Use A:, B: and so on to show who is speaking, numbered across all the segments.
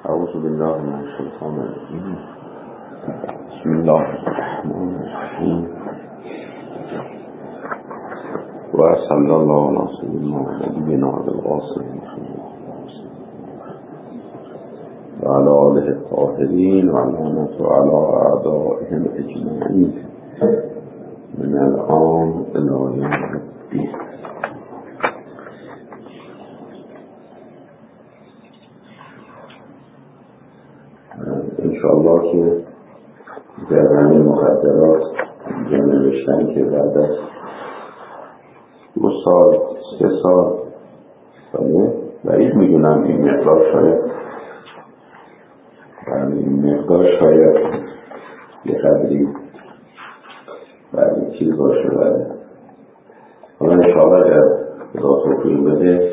A: أعوذ بالله من الشيطان الرجيم. بسم الله الرحمن الرحيم. وصلى الله على سيدنا ونبينا القاسم وعلى آله الطاهرين واللعنة على أعدائهم أجمعين من الآن إلى يوم الدين. انشاءالله که در همین مقدرات نوشتن که بعد از 2 سال 3 سال بعید میدونم این مقدار شاید یه قدری بعد چیز باشه. حالا انشاءالله اگر خدا توفیق بده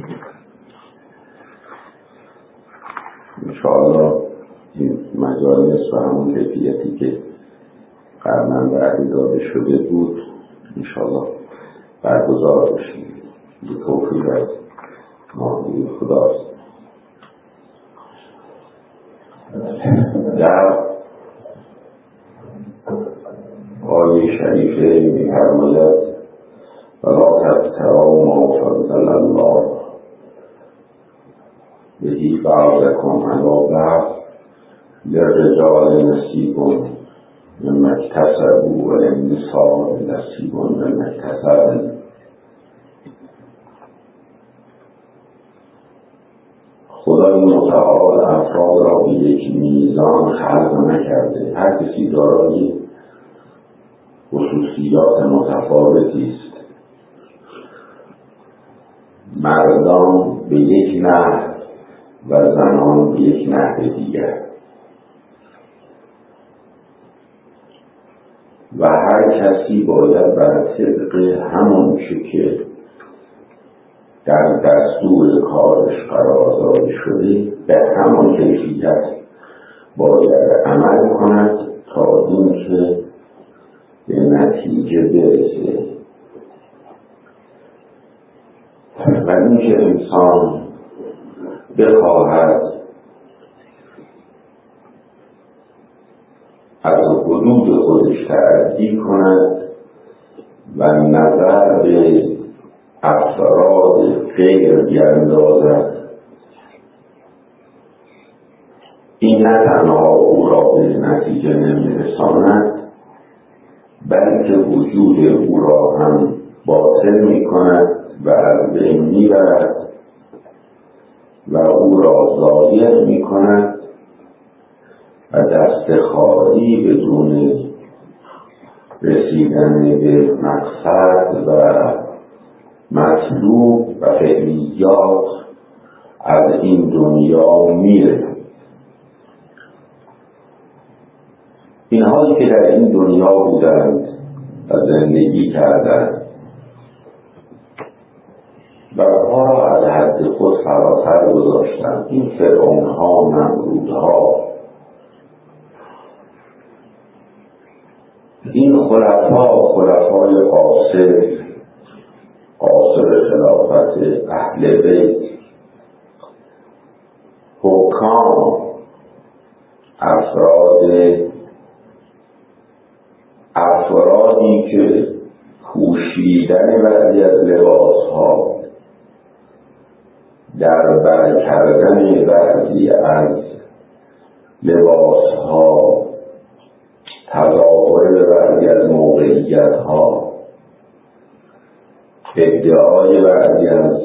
A: انشاءالله این مجالس و همون کیفیتی که قبلا بعدی داده شده بود انشاءالله برگزار بشیم. به توفیق از ماهی خداست. در آیه شریفه می‌فرماید ولا تبتغوا ما فضل الله به بعضکم علی بعض للرجال نصیب مما اکتسبوا وللنساء نصیب مما اکتسبن. خدای متعال افراد را به یک میزان خلق نکرده. هر کسی دارای خصوصیات متفاوتی است. مردان به یک نحو و زنان به یک نحو دیگر و هر کسی باید بر طبق همون چه که در دستور کارش قرار داده شده به همون کیفیت باید عمل کند تا اینکه به نتیجه برسه. و اینکه انسان بخواهد از حدود خودش تعدی کند و نظر به افراد غیر بیندازد، این نه تنها او را به نتیجه نمیرساند بلکه وجود او را هم باطل می کند و از بین میبرد و او را ضایع می کند و دست خالی بدون رسیدن به مقصد و مطلوب و فعلیات از این دنیا میره. اینهایی که در این دنیا بودند و زندگی کردند و آنها را از حد خود فراتر گذاشتند، این فرعونها، نمرودها، این خلفای قاصر خلافت اهل بیت، حکام، افرادی که پوشیدن بعضی از لباسها، در بر کردن بعضی از لباسها، تظاهر به بعضی از موقعیتها، ادعای بعضی از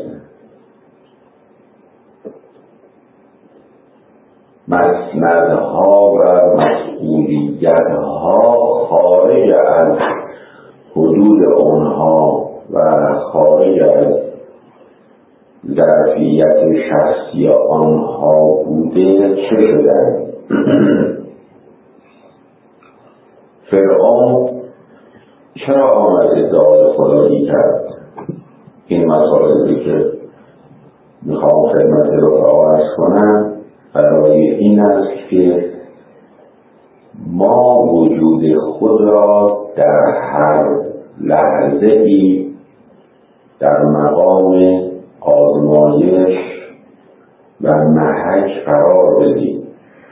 A: مسندها و مسئولیتها خارج از حدود آنها و خارج از ظرفیت شخصی آنها بوده چه شدن؟ فرعون چرا آمد ادعای خدایی کرد؟ این مسائلی که میخوام خدمت رو عرض کنم برای این است که ما وجود خود را در هر لحظه‌ای در مقام آزمایش و محک قرار بدیم.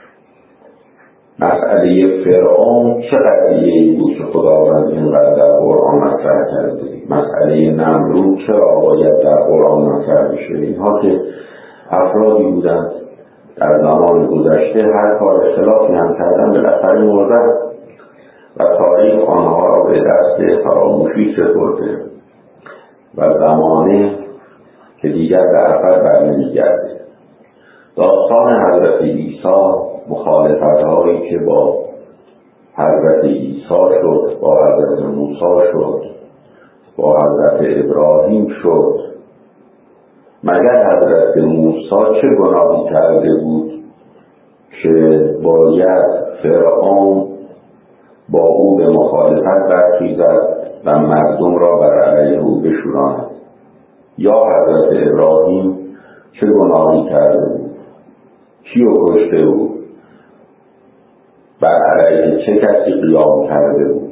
A: مسئله فرعون چه قضیه‌ای بود که خداوند اینقدر در قرآن مطرح کرده؟ مسئله نمرود چرا باید در قرآن مطرح بشه؟ اینها که افرادی بودند در زمان گذشته، هر کار اختلافی هم کردن بالاخره مردن و تاریخ آنها را به دست فراموشی سپرده و زمانه که دیگر به عقب برنمیگرده. داستان حضرت عیسی، مخالفت‌هایی که با حضرت عیسی شد، با حضرت موسی شد، با حضرت ابراهیم شد. مگر حضرت موسی چه گناهی کرده بود که باید فرعون با او به مخالفت برخیزد و مردم را بر علیه او بشوراند؟ یا حضرت ابراهیم چه گناهی کرده بود؟ کیو کشته بود؟ بر علیه چه کسی قیام کرده بود؟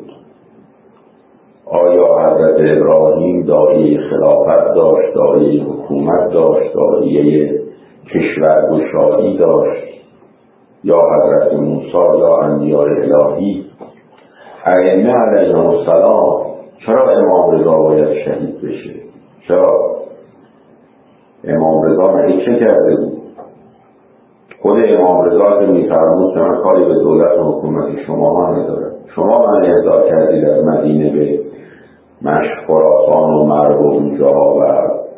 A: آیا حضرت ابراهیم داعیه خلافت داشت، داعیه حکومت داشت، داعیه کشورگشایی داشت؟ یا حضرت موسی یا انبیاء الهی؟ ائمه علیهم السلام چرا امام رضا باید شهید بشه؟ چرا؟ امام رضا مگه چه کرده بود؟ خود امام رضا که می‌فرمود که من کاری به دولت و حکومت شما ندارم، شما من اهدا کردید از مدینه به مشق، خراسان و مرو و اونجاها و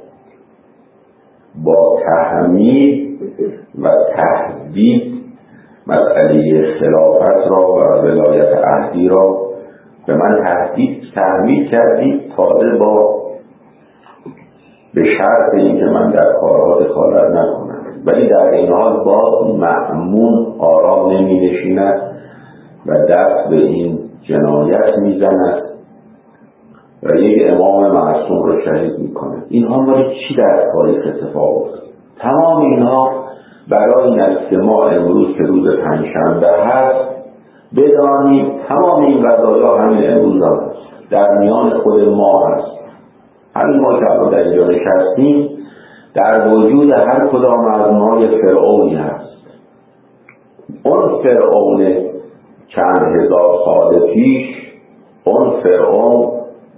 A: با تحمیل و تهدید مسئله خلافت را و ولایت عهدی را به من تحمیل کردید، تازه با به شرط اینکه من در کارها دخالت نکنم. ولی در این حال با مأمون آرام نمی نشیند و دست به این جنایت می زند و یک امام معصوم رو شهید می کند. اینها مالی چی در تاریخ اتفاق افتاد؟ تمام اینها برای این است که ما امروز که روز پنجشنبه هست بدانیم تمام این قضایا همین امروز هست، در میان خود ما هست. همین ما که الان در اینجا نشستیم در وجود هر کدام از ما یک فرعونی هست. اون فرعون چند هزار سال پیش، اون فرعون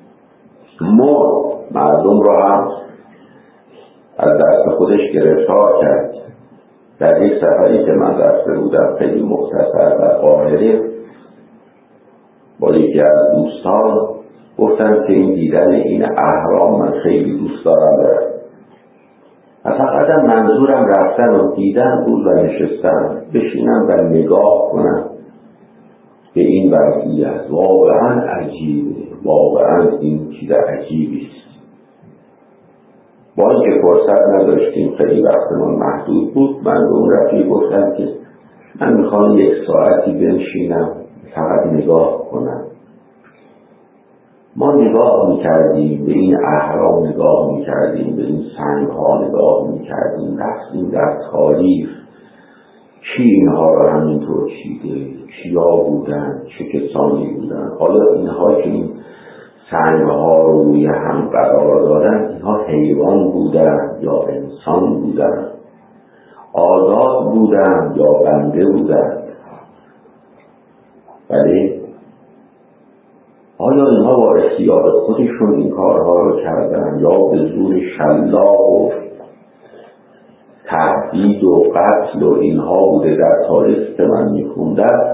A: مردم را هم از دست خودش گرفتار کرد. در یک سفری که من رفته بودم خیلی مختصر در قاهره با یکی از دوستان گفتم که این دیدن این اهرام من خیلی دوست دارم فقط منظورم رفتن و دیدن بود و نشستن بشینم و نگاه کنم به این وضعیت. واقعا عجیبه، واقعا این چیز عجیبی است. با اینکه فرصت نداشتیم، خیلی وقتمون محدود بود، من به اون رفیق گفتم که من میخوام یک ساعتی بنشینم فقط نگاه کنم. ما نگاه میکردیم به این اهرام، نگاه میکردیم به این سنگها، نگاه میکردیم، رفتیم در تاریخ کی اینها را همینطور چیده، کیا بودن، چه کسانی بودن. حالا اینها که این سنگها رو روی هم قرار دادن، اینها حیوان بودن یا انسان بودن، آزاد بودن یا بنده بودن؟ ولی آیا اینها با اختیار خودشون این کارها رو کردن یا به زور شلاق و تهدید و قتل و اینها بوده؟ در تاریخ که من میخوندم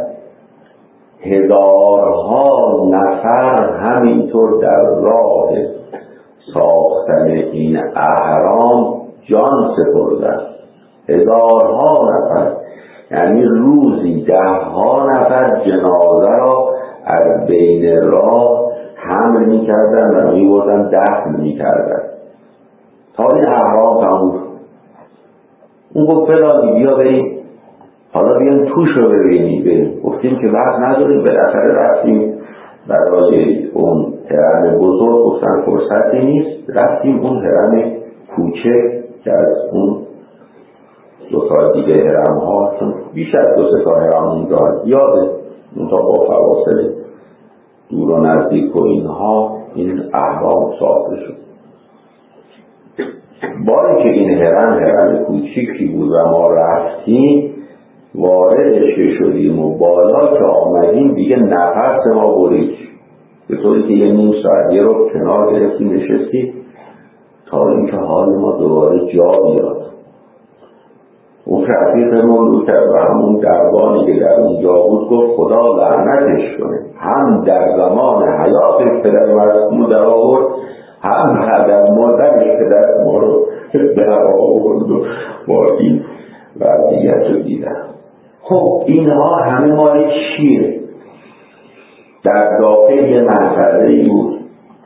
A: هزارها نفر همینطور در راه ساختن این اهرام جان سپردن. هزارها نفر، یعنی روزی 10 نفر جنازه را از بین راه حمل می‌کردن و می‌بردن دفن می‌کردن تا این اهرام تموم. اون گفت فلانی بیا بریم، حالا بیان توش رو ببینیم. بریم. گفتیم که وقت نداریم. بالاخره رفتیم برای اون هرم بزرگ، گفتن فرصتی نیست. رفتیم اون هرم کوچک که از اون 2 تا دیگه هرم ها، چون بیش از 2-3 تا هرم اونجا زیاده، اون تا با فواصل دور و نزدیک و اینها این اهرام ساخته شد. با اینکه این هرم کوچیکی بود و ما رفتیم واردش شدیم و بالا که آمدیم دیگه نفس ما برید، به طوری که یه نیم ساعت یه رو کنار گرفتیم نشستیم تا اینکه حال ما دوباره جا بیاد. اون رفیقمون رو کرد و همون دربانی که در اونجا بود گفت خدا لعنتش کنه، هم در زمان حیاتش پدر مرحوم در آورد، هم در مردنش پدر ما رو در آورد و با این وضعیت رو دیدن. خب اینها همه مال چیه؟ در داخل یه محفظه‌ای بود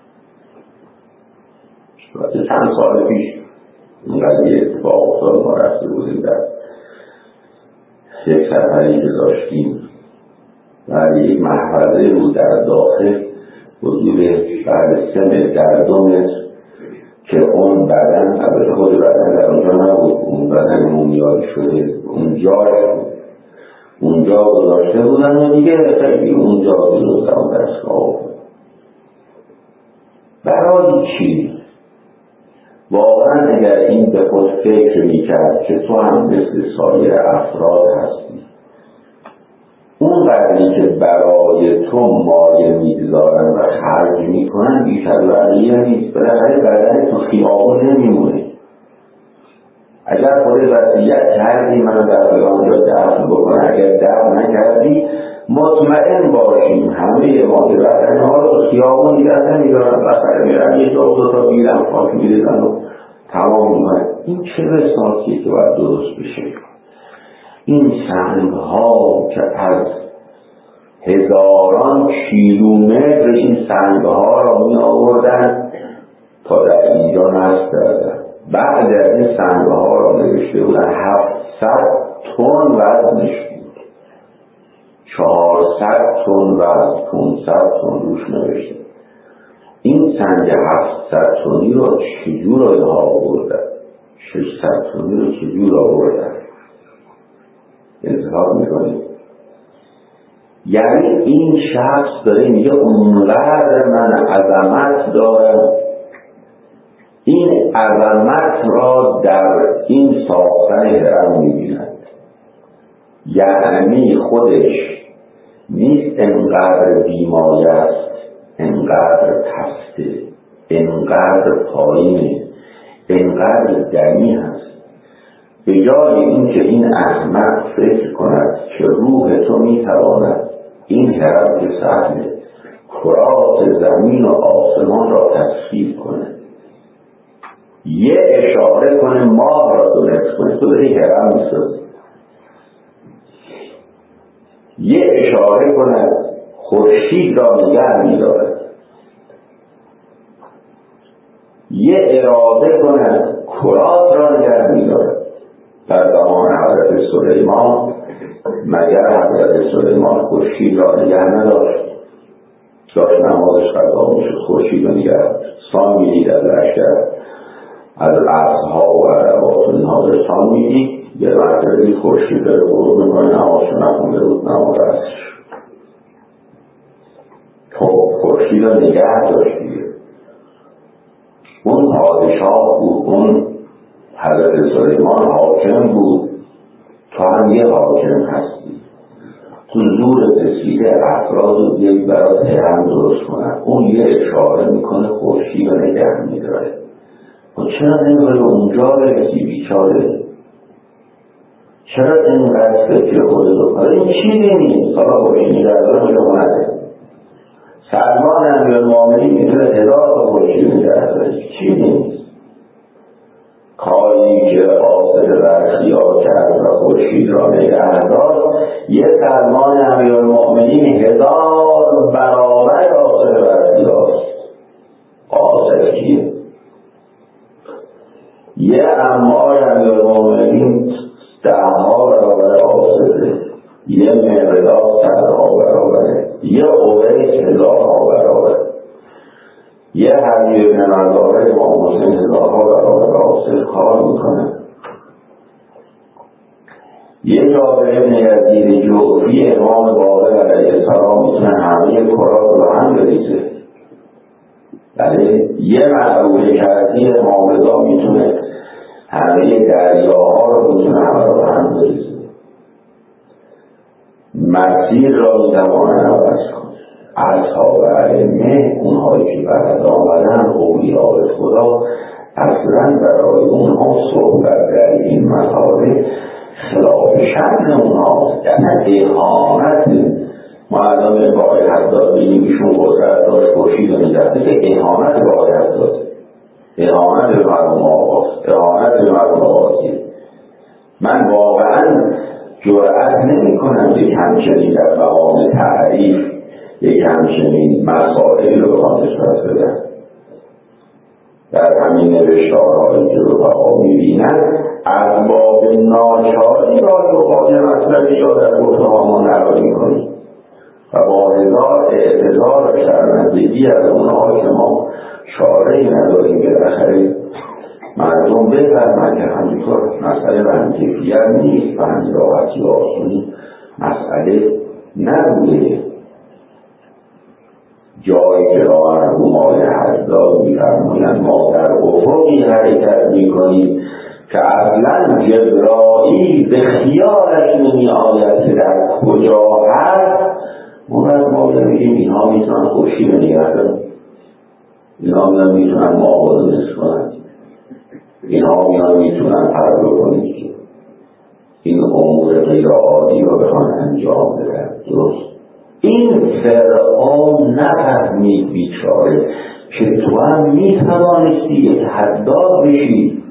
A: چند سال پیش این قضیه اتفاق افتاد. ما رفته بودیم در یک سفری که داشتیم و یک محفظه بود در داخل حدود بعد 3 متر در 2 متر که اون بدن، البته خود بدن در اونجا نبود، اون بدن مومیایی شده اونجا گذاشته بودن و دیگه خیلی اونجا گذاشته و دستگاه برای چی؟ واقعا اگر این به خود فکر میکرد که تو هم مثل سایر افراد هستی، اون قدری که برای تو مایه میگذارن و خرج میکنن بیش از بقیه نیست، بالاخره بدن تو خیابون نمیمونه. اگر خود وصیت کردی منو در فلانجا دفن بکنه، اگر دفن نکردی مطمئن باشیم همه ما که بدنها رو خیابون دیگر نمیدارن، بخره میرن یه جا 2 تا بیرن خاک میریزن و تمام میکنن. این چه رسانسیه که باید درست بشه؟ این سنگ ها که از هزاران کیلومتر این سنگ ها را می آوردن تا در اینجا نصب کردن. بعد از این سنگ ها را نوشته بودن 700 تن وزنش بود، 400 تن وزن، 500 تن روش نوشته. این سنگ 700 تنی را چجور اینها آوردن؟ 600 تنی را چجور آوردن؟ انتظار میکنید؟ یعنی این شخص داره میگه اونقدر من عظمت دارم، این عظمت را در این ساختن هرم میبیند. یعنی خودش نیست انقدر بیمایه است، انقدر پسته، انقدر پایینه، انقدر دنی هست. به جای اینکه این احمق فکر کند که روح تو میتواند این هرم که سهله کرات زمین و آسمان را تصفیه کند، یه اشاره کنه ماه را دونست کنه، تو داری هرم میسازی، یه اشاره کنه خورشید را نگه می‌دارد، یه اراده کنه کرات را نگه می‌دارد. در زمان حضرت سلیمان مگر حضرت سلیمان خورشید را نگه نداشت؟ داشت نمازش قضا میشد، خورشید را نگه سان میدید از لشکر، از عصرها و عربات و اینها در سان میدید. یه مرتبه خورشید داره غروب میکنه، نمازشو نخونده بود، نماز عصرش. خب خورشید را نگه داشت دیگه. اون پادشاه بود، اون حضرت سلیمان حاکم بود، تو هم یه حاکم هستی. تو زور رسیده افراد رو یک برات هرم درست کنن، اون یه اشاره میکنه خورشید رو نگه میداره. و چرا نمیخوای اونجا برسی بیچاره؟ چرا اینقدر فکر خودتو کنه؟ این چیزی نیست. حالا خورشید نگه داره شما نده. سلمان امیرالمومنین میتونه 1000 تا خورشید نگه داره، چیزی نیست. کاری که قاصد برخیا کرد و خورشید را نگه داشت، یه سلمان امیرالمومنین 1000 برابر قاصد برخیاست. قاصد کیه؟ یه عمار امیرالمومنین 10 برابر قاصده، یه مقدار 100 برابره، یه اویس 1000 برابره، یه حدیث نمازاره امام حسین 1000 برابر قاصد کار میکنه. یه جابر ابن یزید جعفی امام باقر علیه السلام میتونه همه کرات رو هم بریزه. یعنی یه معروف کردی امام رضا میتونه همه دریاها رو میتونه همه رو هم بریزه. مسیر را میتوانه عوض کنه. اصحاب ائمه، اونهایی که بعد آمدن، اولیاء خدا، اصلا برای اونها صحبت در این مسائل خلاف شأن اونهاست. یعنی اهانت. ما الان به آقای حداد بینیم ایشون قدرت داشت خورشید رو می‌درده که اهانت به آقای حداد، اهانت به مرحوم آقاست، اهانت به مرحوم آقاست. من واقعا جرأت نمی کنم یک همچنین در مقام تعریف یک همچنین مسائلی رو بخوام نسبت بدم. در همین نوشتارهایی که رفقا می‌بینن از باب ناچاری را دوقات مطلبی یا در گفته هامون نرایی می‌کنیم و با هزار اعتذار و شرمندگی از اونها که ما چاره‌ای نداریم. بالاخره مردم بفهمند که همینطور مسئله به همکیفیت نیست، به همین راحتی و آسونی مسئله نبوده. جایی که مرحوم آقای حداد می‌فرمایند ما در افقی حرکت می‌کنیم که اصلا جبرائیل به خیالش نمی‌آید که در کجا هست، ما میگیم اینها میتونن خورشید نگه دارن، اینها میتونن ماهو نصف کنن، اینها میتونن پرد کنید که این امور غیر عادی رو بخوان انجام بدن. درست این فرعون نفهمید بیچاره که تو هم میتوانستی یک حداد بشی.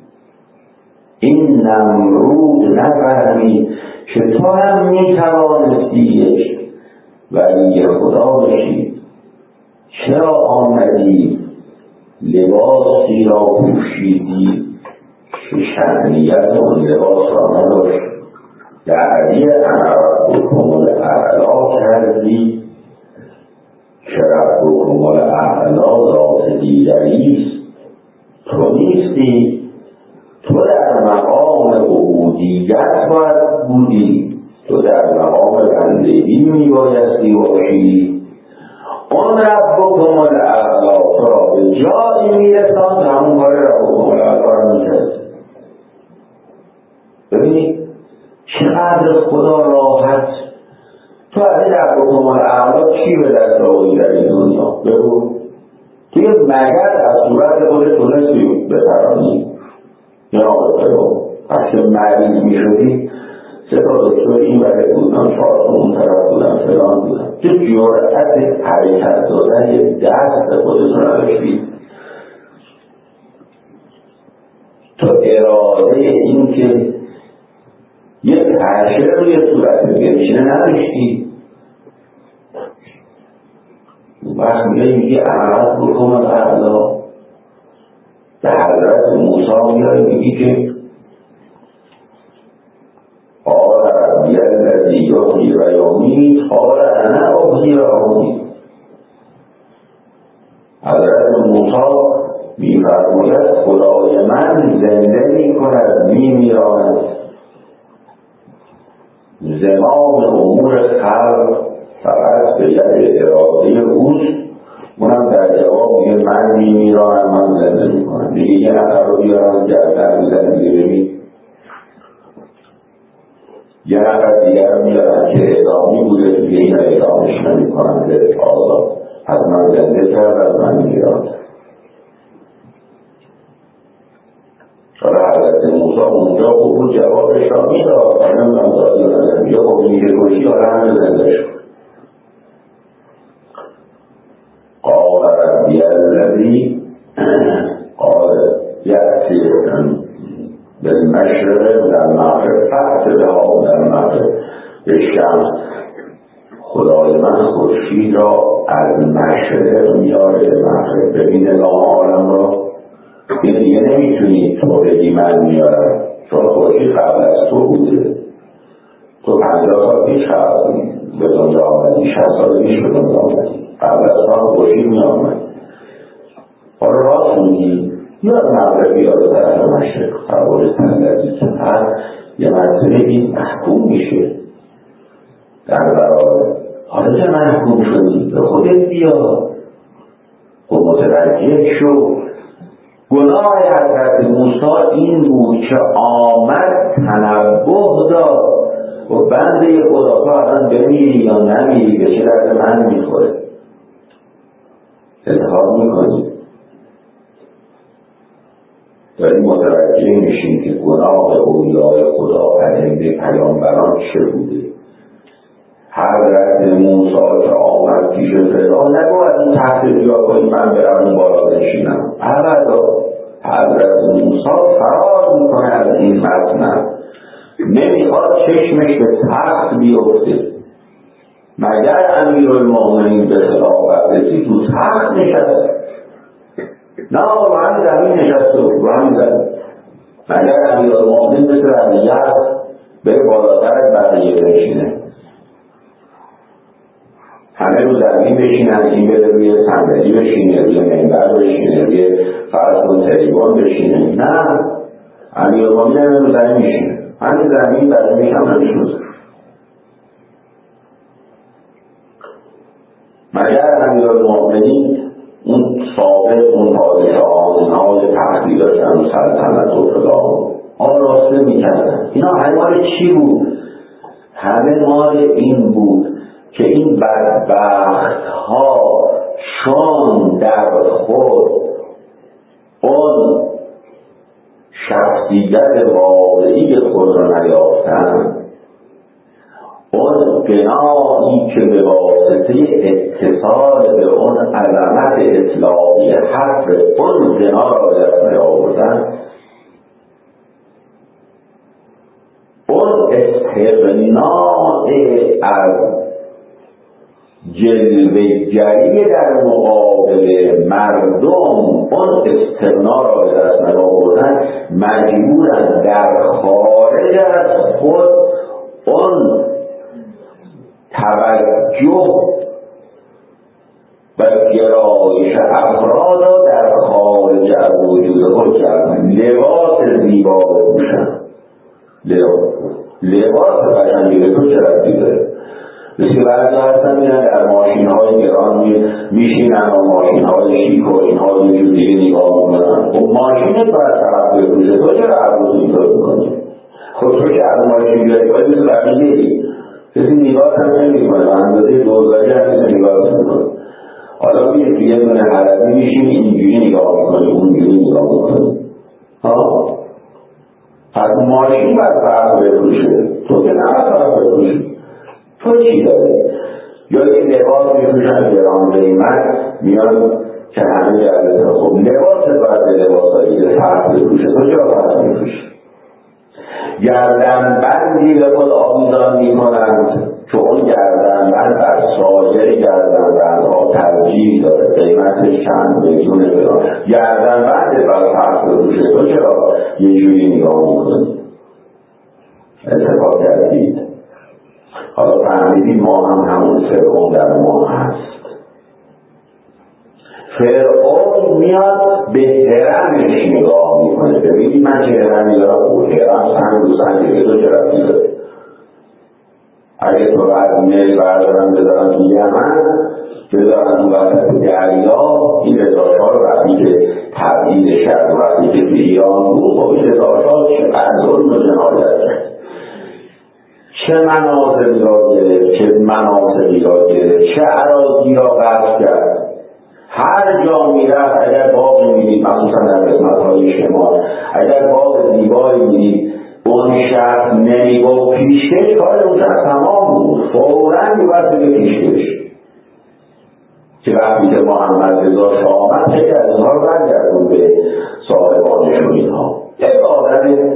A: این نمرود نفهمید که تو هم میتوانستی یک ولی خدا بشی. چرا آمدی لباسی را پوشیدی که شأنیت اون لباس را نداشت؟ دعوی انا ربکم الاعلی کردی که ربکم الاعلی ذات دیگریست. تو نیستی، تو در مقام عبودیت باید بودی، تو در مقام بندگی میبایستی باشی. اون ربکم الاعلی تو را به جایی میرسان که همون کار ربکم الاعلی را میکرد. ببینید چقدر خدا راحت. تو از این ربکم الاعلی چی به دست آوردی در این دنیا؟ بگو. تو یه مگر از صورت خودت تونستی بپرانی یا بپرانی. وقتی مریض میشدی 3 تا دکتر این وقت بودن، 4 تا اون طرف بودن، فلان بودن. تو جرأت حرکت دادن یه دست خودتون نداشتی. تو اراده این که یه پرشه روی صورت بگیرشنه نداشتی. وقت میگه احمد بکن الاعلا. به حضرت موسی میگه میگی که قال ربی الذی یحیی و یمیت قال انا احیی و امیت. حضرت موسی میفرماید خدای من زنده میکند میمیراند. زمام امور خلق فقط به ید اراده اوست. اونم در جواب میگه من میمیرانم، من زنده میکنم. میگه یه نفر رو بیارم گردن میزن میگه ببین. یه نفر دیگر رو میارم که اعدامی بوده تو این اعدامش نمیکنم به آزاد، از من زنده کرد، از من میمیرانم. حالا حضرت موسی اونجا خوب جوابش را میداد، نمیدونم داد یا ندارم. یا خب میگه کشی حالا همه زنده شد. قال ربی الذی قال یأتی بالمشرق من المغرب فأت بها من المغرب بالشمس. خدای من خورشید را از مشرق میاره به مغرب. ببین نظام عالم را این دیگه نمیتونی تو بگی من میارم، چون خورشید قبل از تو بوده. تو 50 سال پیش به دنیا آمدی، 60 سال پیش به دنیا آمدی، قبل از تو خورشید میامد. حالا راست میگی یا مغربی یا به طرف مشرق قبول تندازی که هر یه مرتبه این محکوم میشه در برای. حالا که محکوم شدی به خودت بیا، خود متوجه شو گناه حضرت موسی این بود که آمد تنبه داد و بنده خدا تو الان بمیری یا نمیری، به چه درد من میخوره؟ اظهار میکنی داریم متوجه میشیم که گناه اولیای خدا ائمه پیامبران چه بوده. حضرت موسی که آمد پیش فرعون نگوید این تحت ریا کنی من برم اون بالا بنشینم، ابدا. حضرت موسی فرار میکنه از این مطلب، نمیخواد چشمش به تخت بیفته. مگر امیرالمومنین به خلافت رسید تو تخت نشست؟ نه با همین زمین نشسته بود، با همین زمین. مگر امیرالمومنین مثل رعیت بره بالاتر از بقیه بنشینه؟ همه رو زمین بشینن، این بده روی صندلی بشینه، روی منبر بشینه، روی فرض کن تریبان بشینه. نه، امیرالمومنین همه رو زمین میشینه، همین زمین برای میشم نمیشوزه. مگر امیرالمومنین اون سابق اون پادشاهان های تحتی داشتن سلطنت و فلان آراسته میکردن، اینا همه مال چی بود؟ همه مال این بود که این بدبخت ها چون در خود اون شخصیت واقعی خود را نیافتن، اون گناهی که به واسطه اتصال به اون عظمت اطلاقی حق اون گناه را دست نیاوردن، اون استغناء از جلوه‌گری در مقابل مردم، اون استغنا را به دست نیاوردن، مجبورن در خارج از خود اون توجه و گرایش افراد را در خارج از وجود خود کردن. لباس زیبا بپوشن، لباس قشنگی به تو چه ربطی داره؟ مثل بعضی هستن میرن در ماشین های گران میشینن و ماشین های شیک و این ها یه جور دیگه نگاه میکنن. خب ماشینت باید طرف بپوشه، تو چرا عروض این کار میکنی؟ خب تو که از ماشین بیاری باید مثل بقیه ای کسی نگاه هم نمیکنه و اندازه دوزاری هم کسی نگاه نمیکنه. حالا میگه توی یه دونه حرمی میشین اینجوری نگاه میکنی اونجوری نگاه میکنی. پس ماشین باید طرف بپوشه، تو که نباید طرف بپوشی. تو چی داری؟ یا این لباس میپوشن گران قیمت میان که همه جلده. خب لباس باید به لباس هایی که فرق بپوشه، تو چرا فرق میپوشی؟ گردن بندی به خود آویزان میکنند که اون گردن بند بر سایر گردن بندها ترجیح داره، قیمتش چند میلیون فران. گردن بند باید فرق بپوشه، تو چرا یه جوری نگاه میکنی؟ اتفاق کردید. حالا فهمیدیم ما هم همون فرعون در ما هست. فرعون میاد به هرمش نگاه میکنه. ببینید من چه هرمی دارم، او هرم سنگ و سنگه، تو چه رفتی داری؟ اگه تو بعد میل بردارم بذارم توی یمن، بذارم تو وسط دریا، این رضاشاه رو وقتی که تبدیل شد و وقتی که توی ایران بود، خب این رضاشاه چقدر ظلم و جنایت کرد، چه مناصبی را گرفت، چه مناصبی را گرفت، چه اراضی را غصب کرد. هر جا میرفت، اگر باغی میدید، مخصوصا در قسمت‌های شمال، اگر باغ زیبایی میدید، اون شخص نمیگفت پیشکش، کار اون شخص تمام بود، فوراً میباید بگه پیشکش. که وقتی که محمد رضا شاه آمد، خیلی از اونها رو برگردون به صاحبانشون. اینها یک آدم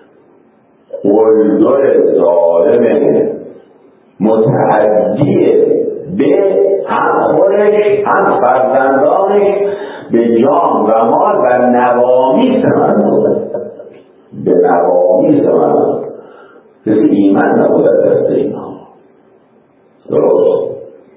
A: قلدر ظالم متعدیه به هم خودش هم فرزندانش، به جان و مال و نوامیس من به نوامیس من کسی ایمن نبود از دست اینها. درست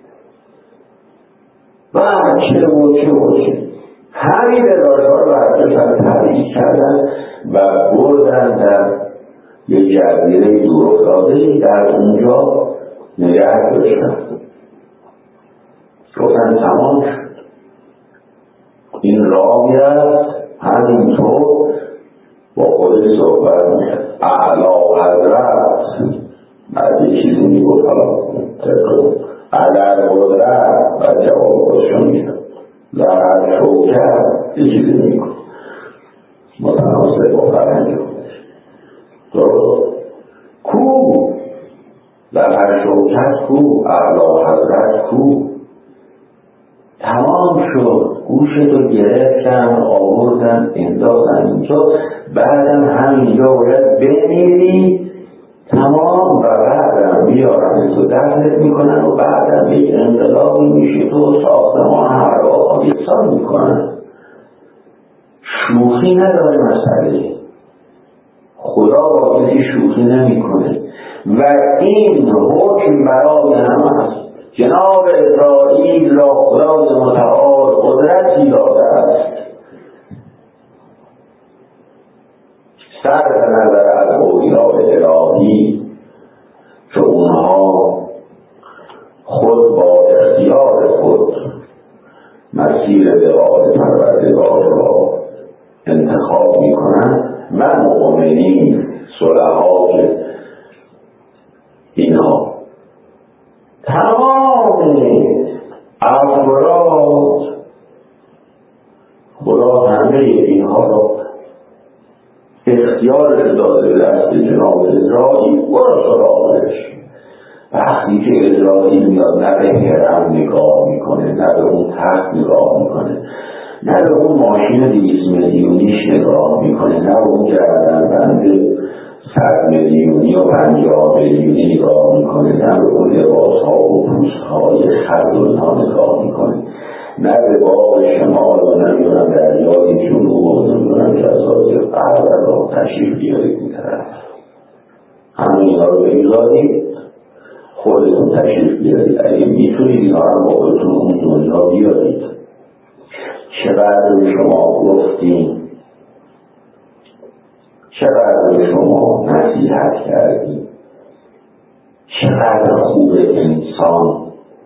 A: و چه بود همین رضاشاه رو برای سر تحریک کردن و بردن در یک جزیره دور افتاده، در اونجا نگه داشتن. گفتن تمام شد، این راهی است همینطور با خودش صحبت میکرد. اعلی حضرت بعد یه چیزی میگفت، حالا علر قدرت بعد جواب خودشون میداد، لحر شوکت یه چیزی میگفت متناسب با فرهنگ خودش. درست کو لحر شوکت کو، اعلی حضرت کو، تمام شد. گوشتو گرفتن آوردن انداختن اینجا، بعدم همینجا باید بمیری تمام، و بعدم بیارن تو دستت میکنن و بعدم یک انقلابی میشه تو ساختمان هر آقا یکسان میکنن. شوخی نداره مسئله، خدا با کسی شوخی نمیکنه و این حکم برای همه است. جناب اسرائیل را خدای متعال قدرتی داده است صرف نظر از اولیاء الهی که اونها خود با اختیار خود مسیر لقاء پروردگار را انتخاب میکنند و مؤمنین صلحا که اینها تمام افراد خدا همه اینها را اختیار داده به دست جناب اسرائیل. برو سراغش. وقتی که اسرائیل میاد نه به هرم نگاه میکنه، نه به اون تخت نگاه میکنه، نه به اون ماشین 200 میلیونیش نگاه میکنه، نه به اون گردنبند 100 میلیونی و 50 میلیونی نگاه میکنه، نه به اون لباس ها و پوست های خرد و اینها نگاه میکنه، نه به باغ شمال و نمیدونم دریای جنوب و نمیدونم جزایر غرب را تشریف بیارید این طرف. همه اینا رو بگذارید خودتون تشریف بیارید. اگه میتونید اینا رو با خودتون اون دنیا بیارید. چقدر به شما گفتیم، چقدر به شما نصیحت کردیم، چقدر خوب انسان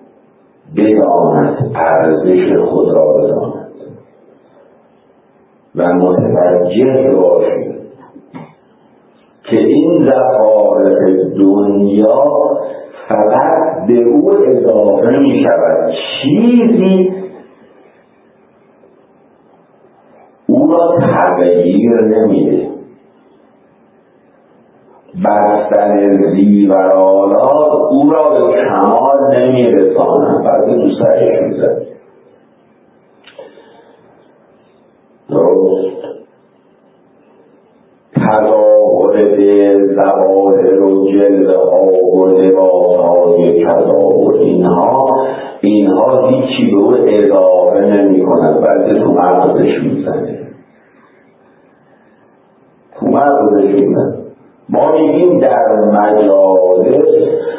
A: بداند ارزش خود را بداند و متوجه باشید که این زخارف دنیا فقط به او اضافه می شود، چیزی او را تغییر نمیده. بستن زیورآلات او را به کمال نمیرساند، بلکه تو سرش میزد. درست تظاهر به ظواهر و جلوه ها و لباس های کذا و اینها هیچی به او اضافه نمی کند، بلکه تو مغزش میزنه، تو مغزش میزنه. ما میگیم در مجالس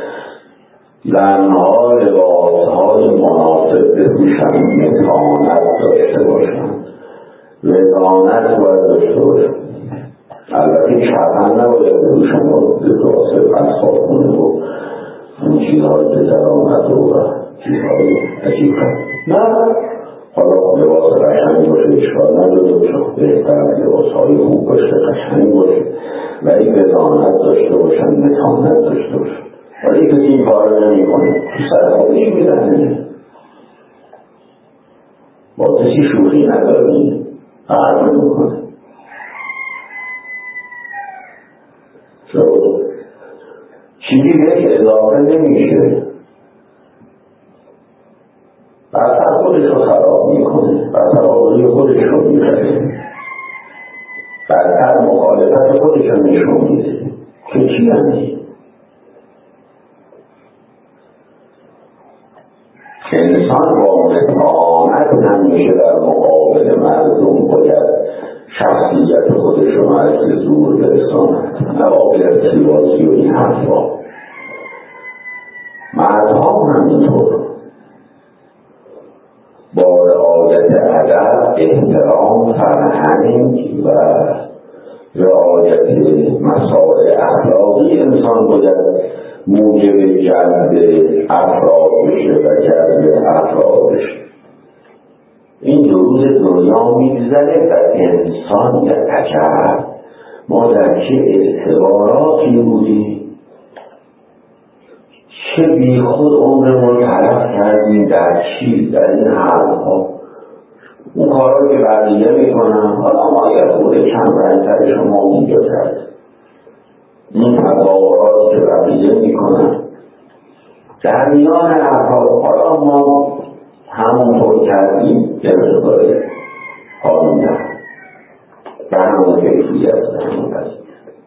A: زنها لباسهای مناسب بپوشند، متانت داشته باشند، رضانت باید داشته باشند. البته کفن نباید بپوشند و لباس اصحابونه و اون چیزهایی که در آمد و چیزهای عجیب نه. حالا لباس قشنگ باشه اشکال نداره باشه، بهتر از لباسهای خوب باشه قشنگ باشه، ولی رضانت داشته باشن، متانت داشته باشن. ولی کسی این کار رو نمی کنه، تو سر خودش میزنه، با کسی شوخی نداره، فرق نمیکنه. چیزی بهش اضافه نمیشه، بعد خودش رو خراب میکنه، بعد آوازی خودش رو میکنه، بعد مخالفت خودش رو نشون میده که چی هستی. انسان با متانت همیشه در مقابل مردم باید شخصیت خودش رو مرز زور برساند، نه با ارتباطی و این حرفا. مردها همینطور با رعایت ادب، احترام، فرهنگ و رعایت مسائل اخلاقی انسان باید موجب جلب افراد بشه و جلب افراد بشه. این 2 روز دنیا میگذره و انسان یه عجب ما در چه اعتباراتی بودیم، چه بی خود عمرمون تلف کردیم در چی، در این حرفها. اون کارهایی که بقیه میکنن حالا ما یه خود کم رنگترش رو ما اونجا کرد. این تظاهراتی که بقیه میکنن در میان افراد حالا ما همونطور کردیم که مقدار قانون به همون کیفیت همون قضیه.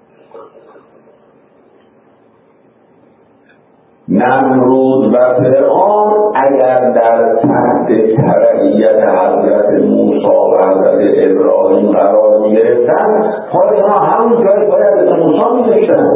A: نمرود و فرعون اگر در تحت تبعیت حضرت موسی و حضرت ابراهیم قرار می گرفتن، پاینا همون جای باید حضرت موسی می داشتن.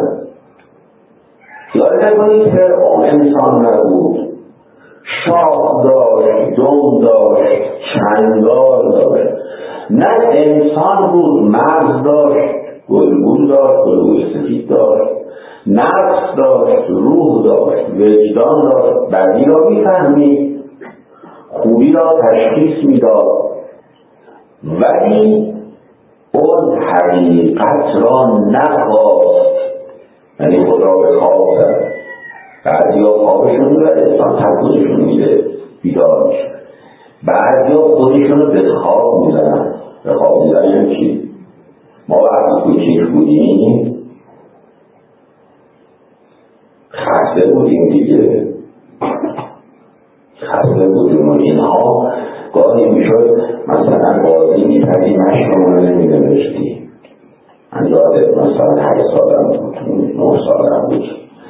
A: یاد نکنید فرعون انسان نبود، شاخ داشت، دم داشت، چنگال داشت. نه انسان بود، مغز داشت، گلگول داشت، گلگول سفید داشت، نفس داشت، روح داشت، وجدان داشت، بدی را میفهمید، خوبی را تشخیص میداد، ولی اون حقیقت را نخواست. یعنی خود را به خواب زد. بعضی ها خوابشون میبره، انسان تکونشون میده، بیدار میشه. بعضی ها خودشون رو به خواب میزنن. به خواب میزنن یعنی چی؟ ما وقتی کوچیک بودیم خسته بودیم دیگه، خسته بودیم و اینها گاهی میشد مثلا بازی میتردی مشکمون رو نمیدونشتی. من یادت مثلا 8 سالم بود، 9 سالم بود،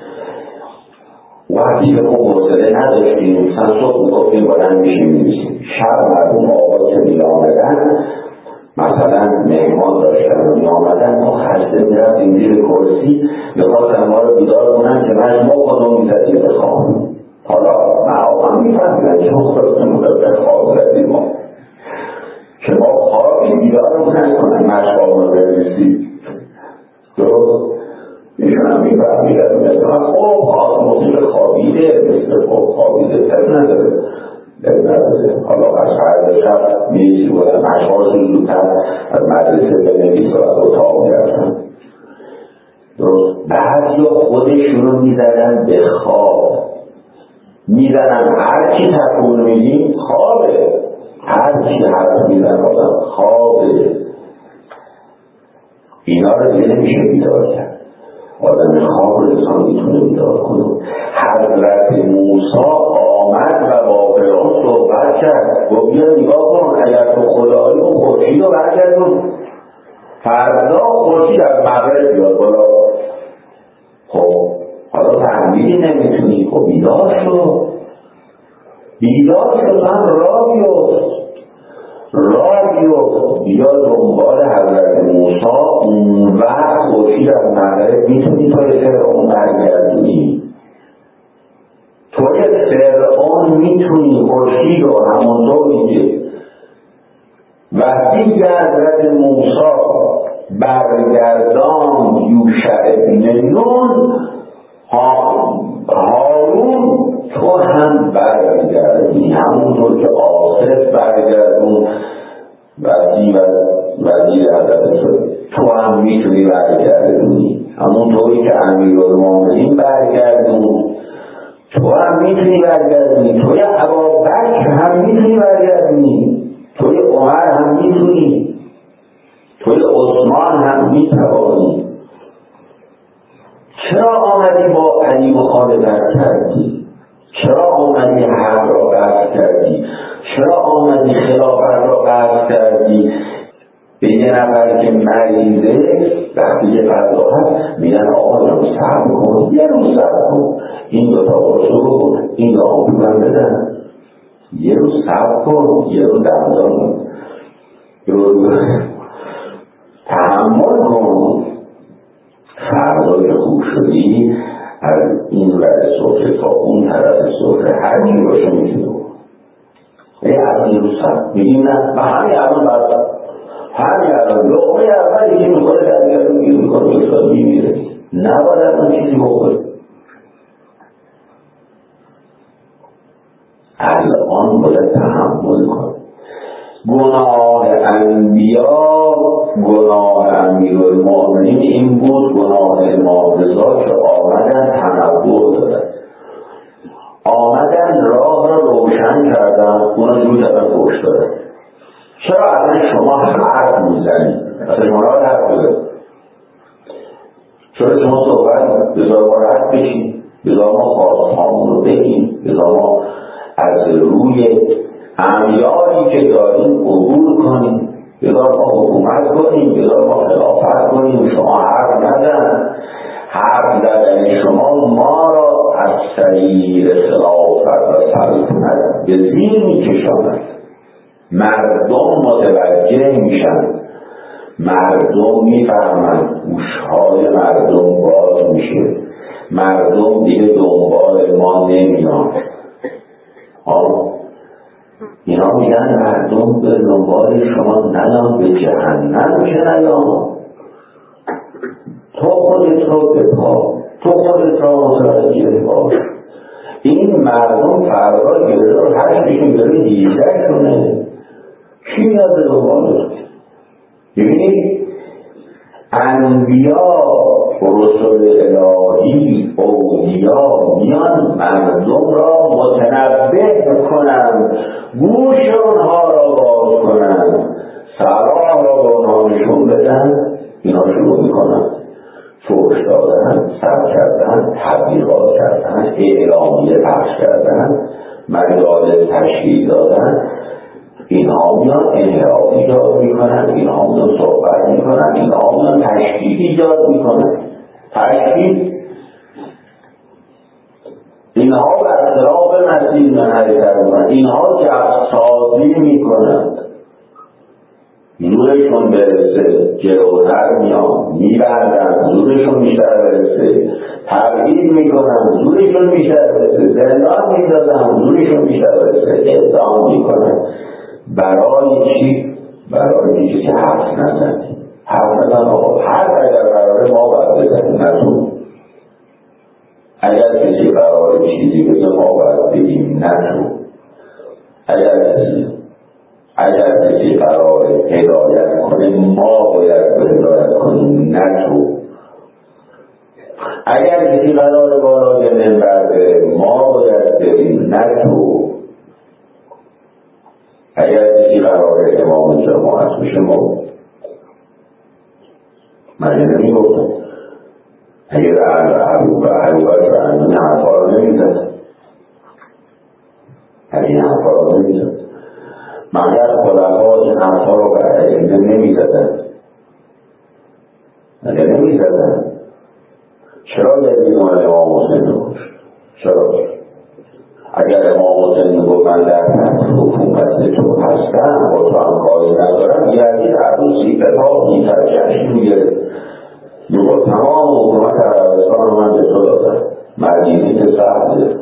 A: وقتی به خوب حوصله نداشتیم مثلا صبح میگفتیم بلند میشیم می‌نویسیم. شب مردم آقا که میامدن مثلا مهمان داشتن و میامدن ما خسته میرفتیم زیر کرسی میخواستن ما رو بیدار کنن که مجموع خودمون میزدیم به خواب. حالا معاقا میفهمیدن چون خودتون رو به خواب زدیم ما که ما خوابی بیدارمون نکنن مجموع رو بنویسیم. درست ایشون هم میفهمیدن مثلا خوب آسموزیل خوابیده مثل خوب خوابیده تر نداره. حالا از فرد شب میریسی بودن مشهاش رو زودتر از مدرسه بنویس و از اتاق میرفتن. درست بعد یا خودشون رو میزدن به خواب، میزنن هرچی تکون میدیم خوابه، هرچی حرف میزن آدم خوابه. اینا رو دیگه نمیشه بیدار کرد. آدم خواب رو انسان میتونه بیدار کنه. حضرت موسی آمد و با فرعون صحبت کرد، گفت بیا نگاه کن اگر تو خدایی اون خورشید رو برگردون، فردا خورشید از مغرب بیاد بالا. خب حالا تحمیلی نمیتونی، خب بیدار شو، بیدار شو، هم راه بیفت، بیا دنبال حضرت موسی. اون وقت خورشید از مغرب میتونی توی فرعون برگردونی. توی فرعون میتونی خورشید رو همونطور میگه. وقتی که حضرت موسی برگردان یوشع ابن نون، هارون تو هم برگردی همونطور که آصف برگردون وزیر حضرت تو هم میتونی برگردونی، همونطوری که امیرالمومنین برگردون تو هم میتونی برگردونی، توی ابوبکر هم میتونی برگردونی، توی عمر هم میتونی، توی عثمان هم میتوانی. چرا آمدی با علی مخالفت کردی؟ چرا آمدی حق را قصد کردی؟ چرا آمدی خلافت را قصد کردی؟ به یه نفر که مریضه وقتی یه قضا هست میگن آقا رو صبر کن، یه روز صبر کن، این دوتا قرصو بکن، این آمون بدن، یه روز صبر کن، یه روز دمدان تحمل کن. فردا که خوب شدی از این ور سفره تا اون طرف سفره هر چی باشه میتونی بکن. از این روز صبر میگیم نه و همین الان برد همین الان لقمه اولی که میخوره درگردون گیر میکنه بساد میمیره، نباید از من چیزی بخوره. الان باید تحمل کن. گناه انبیا، گناه امیرالمؤمنین این بود، گناه امام رضا که آمدن تنوع دادن، آمدن راه را روشن کردن، اونا جو دادن فوش دادن. چرا اصلا شما حرف میزنید؟ اصلا شما را حرف بزنید، چرا شما صحبت بذار ما رد بشیم، بذار ما خواستهامون رو بگیم، بذار ما از روی امیاری که داریم عبور کنیم، بذار ما حکومت کنیم، بذار ما خلافت کنیم، شما حرف نزن. حرف زدن شما ما را از سریر خلافت و سلطنت به زیر میکشاند. مردم متوجه میشن، مردم میفهمند، گوشهای مردم باز میشه، مردم دیگه دنبال ما نمیان. اینا میگن مردم به دنبال شما نیان، به جهنم که نیان. تو خودت رو بپا، تو خودت رو متوجه باش. این مردم فردا گره رو 8شون گره 18شونه، کی میاد به دنبال؟ ببینید انبیا، رسول الهی، اولیا میان مردم را متنبه کنند، گوش اونها را باز کنند، صلاح را به اونها نشون بدن. اینا شروع میکنند فحش دادن، سر کردن، تبلیغات کردن، اعلامیه پخش کردن، مجالس تشکیل دادن. اینها میان انحراف ایجاد میکنن، اینها میان صحبت میکنن، اینها میان تشکیل ایجاد میکنن. تشکیل اینها بر خلاف مسیر من حرکت میکنن، اینها جبسازی میکنن. زورشون برسه جلوتر میان، میبردن، زورشون بیشتر برسه تبعید میکنن، زورشون بیشتر برسه زندان میدادن، زورشون بیشتر برسه اعدام میکنن. برای چی؟ برای چی که حرف نزنی. حرف نزن آقا، حرف اگر قراره ما باید بزنیم، نه تو. اگر کسی قراره چیزی بگه ما باید بگیم، نه تو. اگر کسی قراره هدایت کنه ما باید به هدایت کنیم، نه تو. اگر کسی قراره بالای منبر بره ما باید بریم، نه تو. اگر کسی قراره امام جماعت بشه ما من نمی گفتم. اگر عروبت و این حرفا رو نمیزد، این حرفا رو نمیزد، مگر خلفا این حرفا رو نمیزدن. اگر نمیزدن چرا یزید اومد امام حسین رو کشت؟ چرا؟ اگر امام حسین میگفت من در تحت حکومت تو هستم با تو هم کاری ندارم، یزید عروسی پتا میتر جشن میگرد، میگفت تمام حکومت عربستان رو من به تو دادم، مدینه که سخته.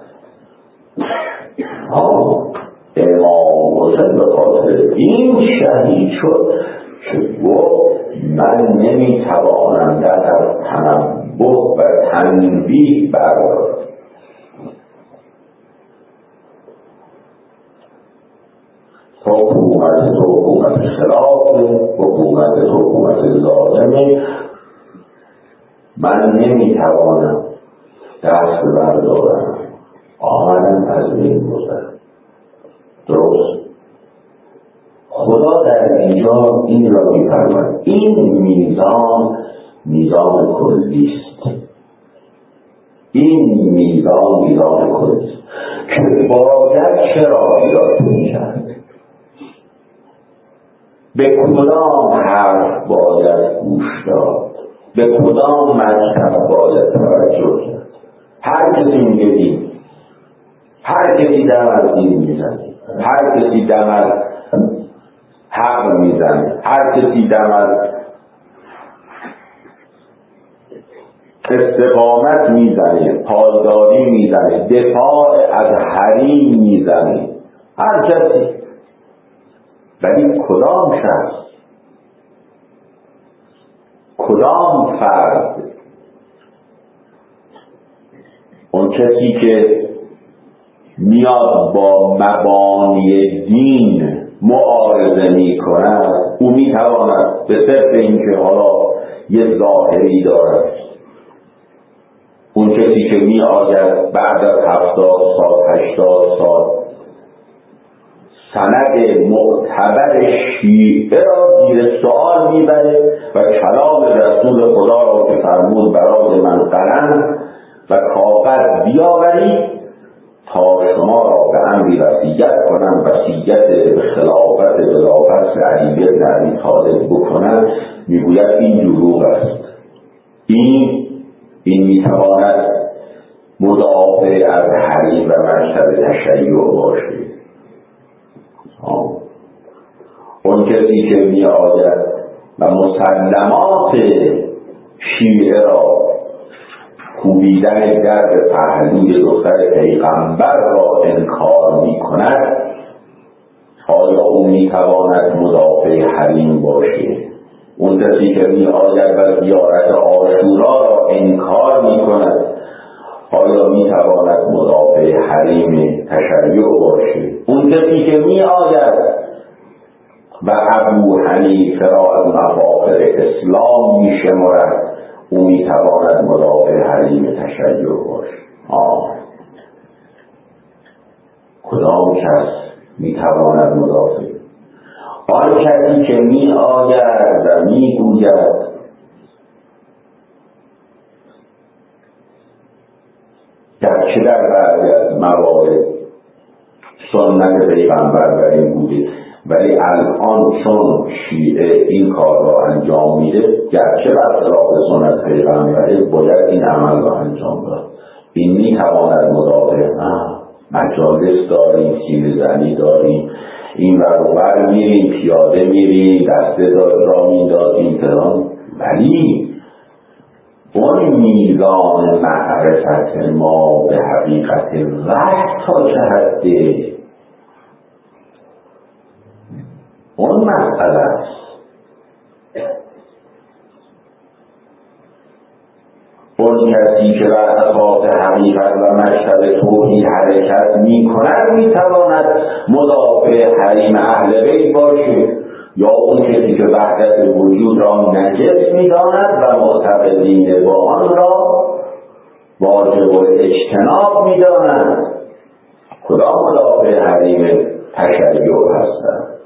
A: امام حسین به خاطر این شهید شد که گفت من نمیتوانم در تنبه و تنبیه بردارم. حکومت تو حکومت خلافه، حکومت تو حکومت ظالمه، من نمیتوانم دست بردارم. آمدن از این گذر. درست خدا در اینجا این را می‌فرماید. این میزان کلیست. این میزان کلیست که باید چرا ایراد می‌شود. به کدام حرف باید گوش داد، به کدام مطلب باید توجه کرد. هر کسی میگه هر کسی دم از دین میزنه، هر کسی دم از حق میزنه، هر کسی دم از استقامت میزنه، پایداری میزنه، دفاع از حریم میزنه، هر کسی. ولی کدام شخص، کدام فرد؟ اون کسی که میاد با مبانی دین معارضه می کند، او می تواند به صرف اینکه حالا یه ظاهری دارد، اون کسی که می آید بعد از 70 سال 80 سال سند معتبر شیعه را زیر سوال میبره و کلام رسول خدا را که فرمود برای من قلم و کاغذ بیاورید تا شما را به امری وصیت کنم، وصیت خلافت بلافرض علی بن ابی طالب بکنم، میگوید این دروغ است. این میتواند مدافع از حریم و مذهب تشیع باشه. اون کسی که می آید و مسلمات شیعه را کوبیدن در پهلوی دختر پیغمبر را انکار می کند، آیا او می تواند مدافع حریم باشه؟ اون کسی که می آید و زیارت عاشورا را انکار می کند، آیا می تواند مدافع حریم تشیع باشه؟ اون کسی که می آید و ابو حنیفه را از مفاخر اسلام می شمارد، او می تواند مدافع حریم تشیع باشه؟ کدام کس می تواند مدافع؟ آن کسی که می آید و می گوید گرچه در بعضی از موارد سنت پیغمبر بر این بوده، ولی الان چون شیعه این کار را انجام میده، گرچه بر خلاف سنت پیغمبره، باید این عمل را انجام داد. این میتواند مدافع. مجالس داریم، سینه زنی داریم، این ور میریم، پیاده میریم، دسته را میندازیم فلان، ولی اون میزان معرفت ما به حقیقت وحی تا چه حده، اون مسئله است. اون کسی که بر اساس حقیقت و مشهد توحید حرکت می کند می تواند مدافع حریم اهل بیت باشه، یا اون کسی که وحدت وجود را نجس می داند و معتقدین با آن را واجب الاجتناب می داند، کدام مدافع حریم تشیع هستند؟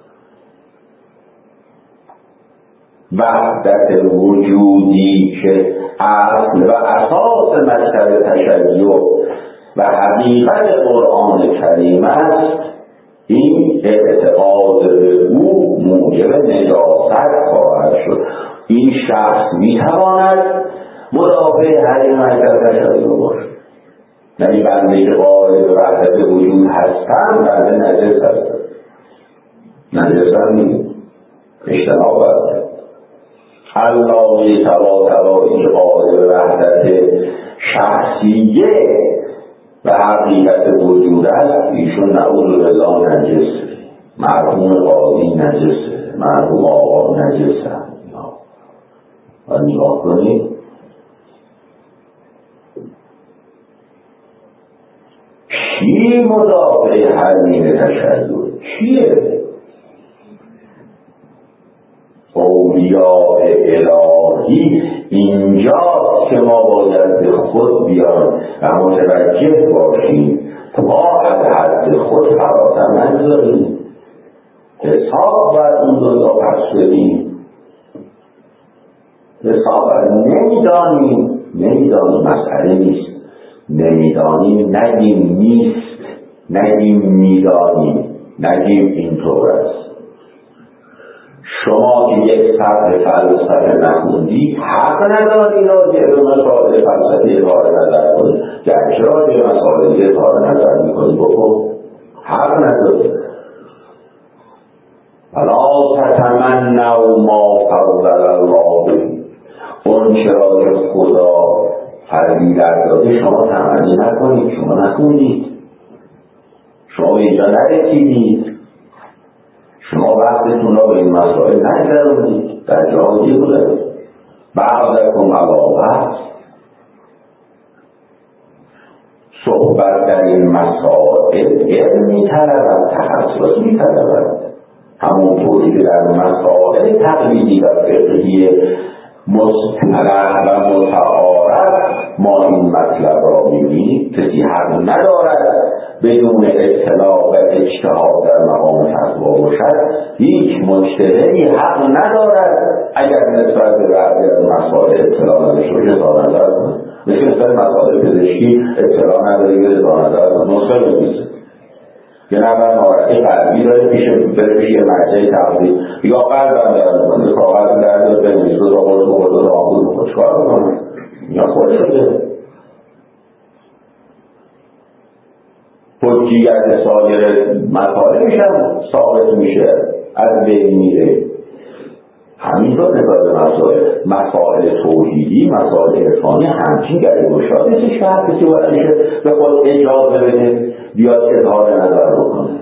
A: وحدت وجودی که اصل و اساس مذهب تشیع و حقیقت قرآن کریم است، این اعتقاد به او موجب نجاست خواهد شد. این شخص میتواند مدافع حریم مذهب تشیع باشد. یعنی بنده که قائل به وحدت وجود هستم، بنده نجس هستم، نجس هم نیست، اجتناب باید. الله تبارک که قائل به وحدت شخصیه و حقیقت وجود است، ایشون نعوذ بالله نجسه، مرحوم قاضی نجسه، مرحوم آقا نجسه. و نگاه کنید کی مدافع حریم تشیع؟ کیه؟ اولیاء الهی اینجاست که ما باید به خود بیان و متوجه باشیم ما از حد خود فراتر نگذاریم، حساب بر اون دنیا پس بدیم، حساب بر نمیدانیم مسئله نیست، نمیدانیم نگیم نیست، نگیم میدانیم، نگیم اینطور است. شما که یک سطح فلسفه نخوندی حق نداری راجع به مسائل فلسفی اظهار نظر کنی، گرچه راجع به مسائل اظهار نظر میکنی بکن، حق نداری. فلا تتمنوا ما فضل الله به، اون چرا که خدا فضیلت داده شما تمنی نکنید، شما نخوندید، شما به اینجا نرسیدید، شما وقتتون را به این مسائل نگذروندید، در جایی بوده بعضکم علی بعض. صحبت در این مسائل علم می‌طلبد، تخصص می‌طلبد. همونطوری که در مسائل تقلیدی و فقهی مستقر و متعارف ما این مطلب را می‌بینیم. کسی حق ندارد بدون اطلاع و اجتهاد در مقام فتوا باشد. هیچ مجتهدی حق ندارد اگر نسبت به بعضی از مسائل اطلاع نداشته باشه اظهار نظر کنه. مثل مسائل پزشکی اطلاع نداری که اظهار نظر کنه، نسخه بنویسه. یه نفر مهارت قلبی داره پیش یه مرجع تقلید یا قلبم داره میکنه، کاغذ درد بنویسه را خود آمود میخواد چکار بکنه یا خود شده. حجیت سایر مطالبش هم ثابت میشه، از بین میره. همینطور نگاه مسائل توحیدی، مسائل عرفانی همچین گره گشاده نیست که هر کسی باید میشه به خود اجازه بده بیاد اظهار نظر بکنه.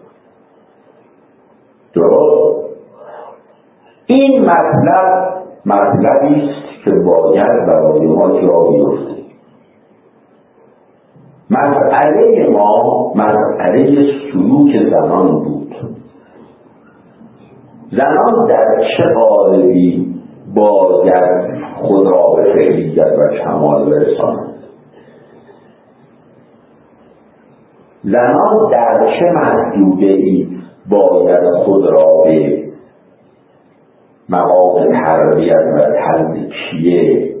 A: درست؟ این مطلبی است که باید برای ما جا بیفته. مسئله ما مسئله سلوک زنان بود. زنان در چه قالبی باید خود را به فعلیت و کمال برسانند؟ زنان در چه محدوده‌ای باید خود را به مقام تربیت و تزکیه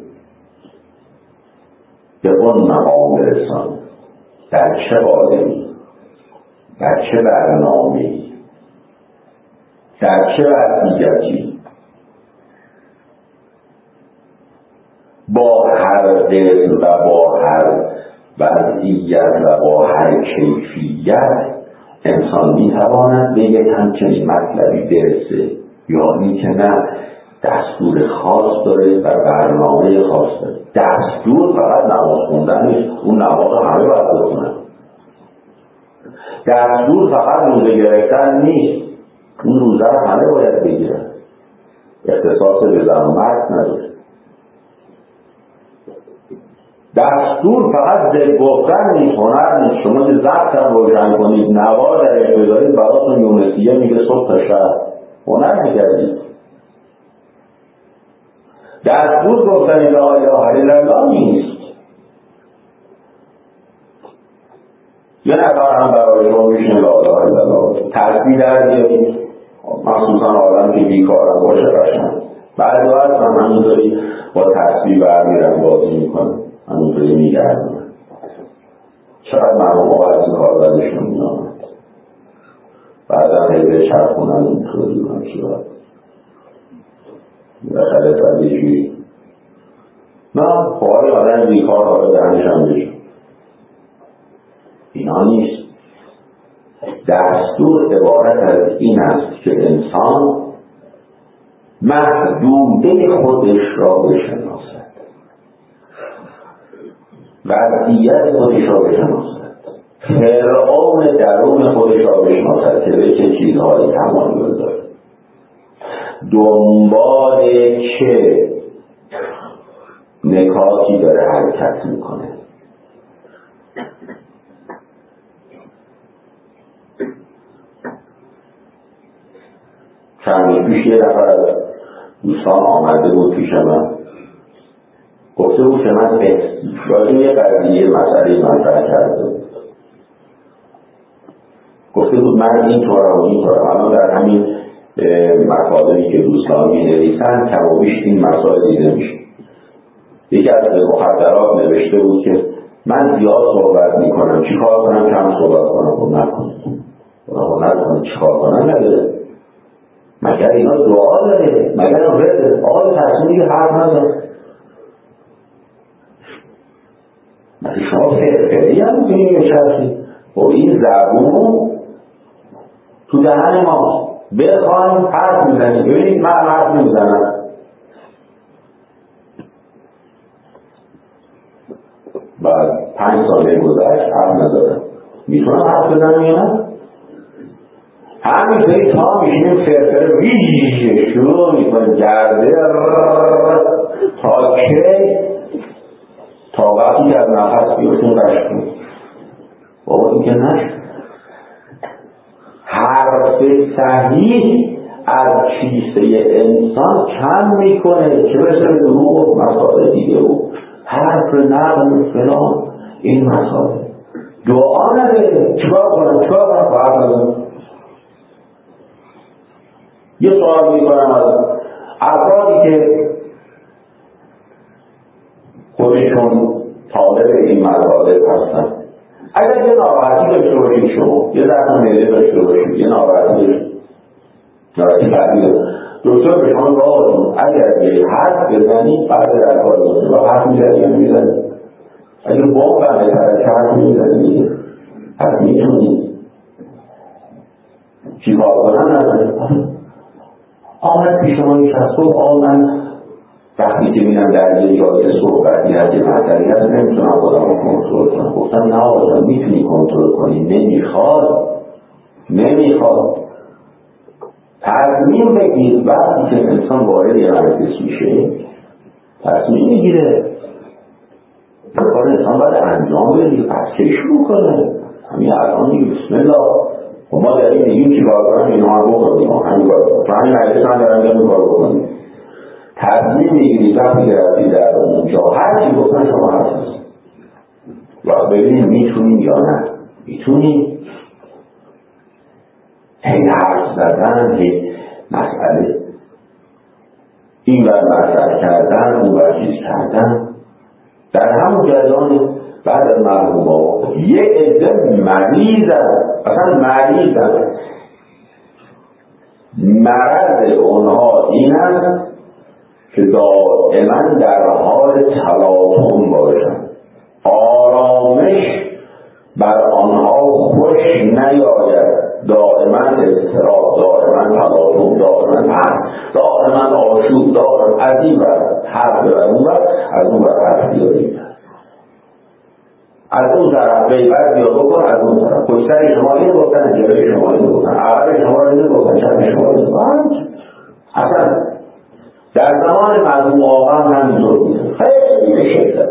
A: به اون مقام برسانند؟ در چه قالبی؟ در چه برنامه‌ای؟ در چه وضعیتی؟ با هر قسم و با هر وضعیت و با هر کیفیت انسان میتواند به یک همچنین مطلبی برسه، یا اینکه نه دستور خاص داره و برنامه خاص داره. دستور فقط نماز خوندن نیست، اون نماز همه باید بخونن. دستور فقط روزه گرفتن نیست، اون روزه رو همه باید بگیرن. اختصاص به زن و مرد نداره. دستور فقط ذکر گفتن نیست، هنر نیست. شما که ضبط هم روشن کنید، نوا درش بذارید، براتون یونسیه میگه صبح تا شب. هنر نکردید. دستور گفتن لا اله الا الله نیست. یه نفر هم برای شما میشین لا اله الا الله تسبیح در بیارید، مخصوصا آدم که بیکارم باشه قشنگ. بعضی وقت هم همینطوری با تسبیح برمیرن بازی میکنن، همینطوری میگردن. چقدر مرموم ها از این کار بدشون میامد. بعدا حیبه چرخونن اینطوری هم شد بخلط از یه نه پاهای آدم بیکار حالا دهنش هم بشون. اینا نیست. دستور عبارت از این است که انسان محدوده خودش را بشناسد، وضعیت خودش را بشناسد، فرعون درون خودش را بشناسد که به چه چیزهایی تمایل دارد، دنبال چه نکاتی داره حرکت میکنه. چند پیش یه نفر از دوستان آمده بود پیش من، گفته بود که من راجع یه قضیه مسئله مطرح کرده بود. گفته بود من اینطورم و اینطورم. الان در همین مطالبی که دوستان می نویسن کم و بیش این مسائل دیده میشه. یکی از مخدرات نوشته بود که من زیاد صحبت می کنم، چی کار کنم کم صحبت کنم؟ خب نکنم. چی کار کنم نداره. مگر اینا دعا داره، مگر رده آقای تصمیمی که حرف نداره. مگر شما فرقی هم میتونی بچرسی. خب این زبون تو دهن ماست، بخوایم حرف میزنیم. ببینید من حرف میزنم، بعد 5 ساله گذشت حرف ندارم، میتونم حرف بزنم یا نه؟ همینطوری تا میشینیم فرفره ویژه شروع میکنه گرده تا که تا وقتی که از نفس بیفتیم قشت کنیم. بابا این که نشد. حرف صحیح از کیسه انسان کم میکنه که مثل دروغ و مسائل دیگه و حرف نقل فلان این مسائل دعا نداره. چیکار کنم باید یه سوال میکنم از افرادی که خودشون طالب این مطالب هستن، اگر یه ناراحتی داشته باشید شما، یه درد معده داشته باشید، یه ناراحتی قلبی دکتر به شما راهتون اگر یه حرف بزنید بعد در کار داشته و حرف میزنید اگر با بنده ترک حرف میزنید حرف میتونید چی کار کنن نداره. آمد پیش ما این شخص من وقتی که میرم در یه جای صحبتی هست یه مسئله هست نمیتونم خودم رو کنترل کنم. گفتم نه آقا میتونی کنترل کنی، نمیخواد تصمیم بگیر. وقتی که انسان وارد یه مجلس میشه تصمیم میگیره کار انسان باید انجام بدی، از چه شروع کنه. همین الان میگه بسم الله و ما در این میگیم چی کار کنم اینها رو بکنیم، همین کار کنیم تو همین مجلس هم در انجام کار بکنیم. تصمیم میگیری وقتی گرفتی در اونجا هر چی گفتن شما هست و ببینیم میتونیم یا نه میتونیم. هی حرف زدن، هی مسئله این بر مطرح کردن اون بر چیز کردن در همون جریان. بعد از مرحوم ها یه عده مریضن، اصلا مریضن، مرض اونها این است که دائما در حال تلاطم باشن، آرامش بر آنها خوش نیاید، دائما اضطراب، دائما تلاطم، دائما آشوب، دائما از این ور حرف بر اون ور، از اون ور حرف بیاریم، از اون طرف غیبت بیا بکن، از اون طرف پشتر شما این گفتن، جلوی شما این گفتن، عقب شما این گفتن، چپ شما این گفتن. اصلا در زمان مرحوم آقا هم همینطور بود، خیلی به شدت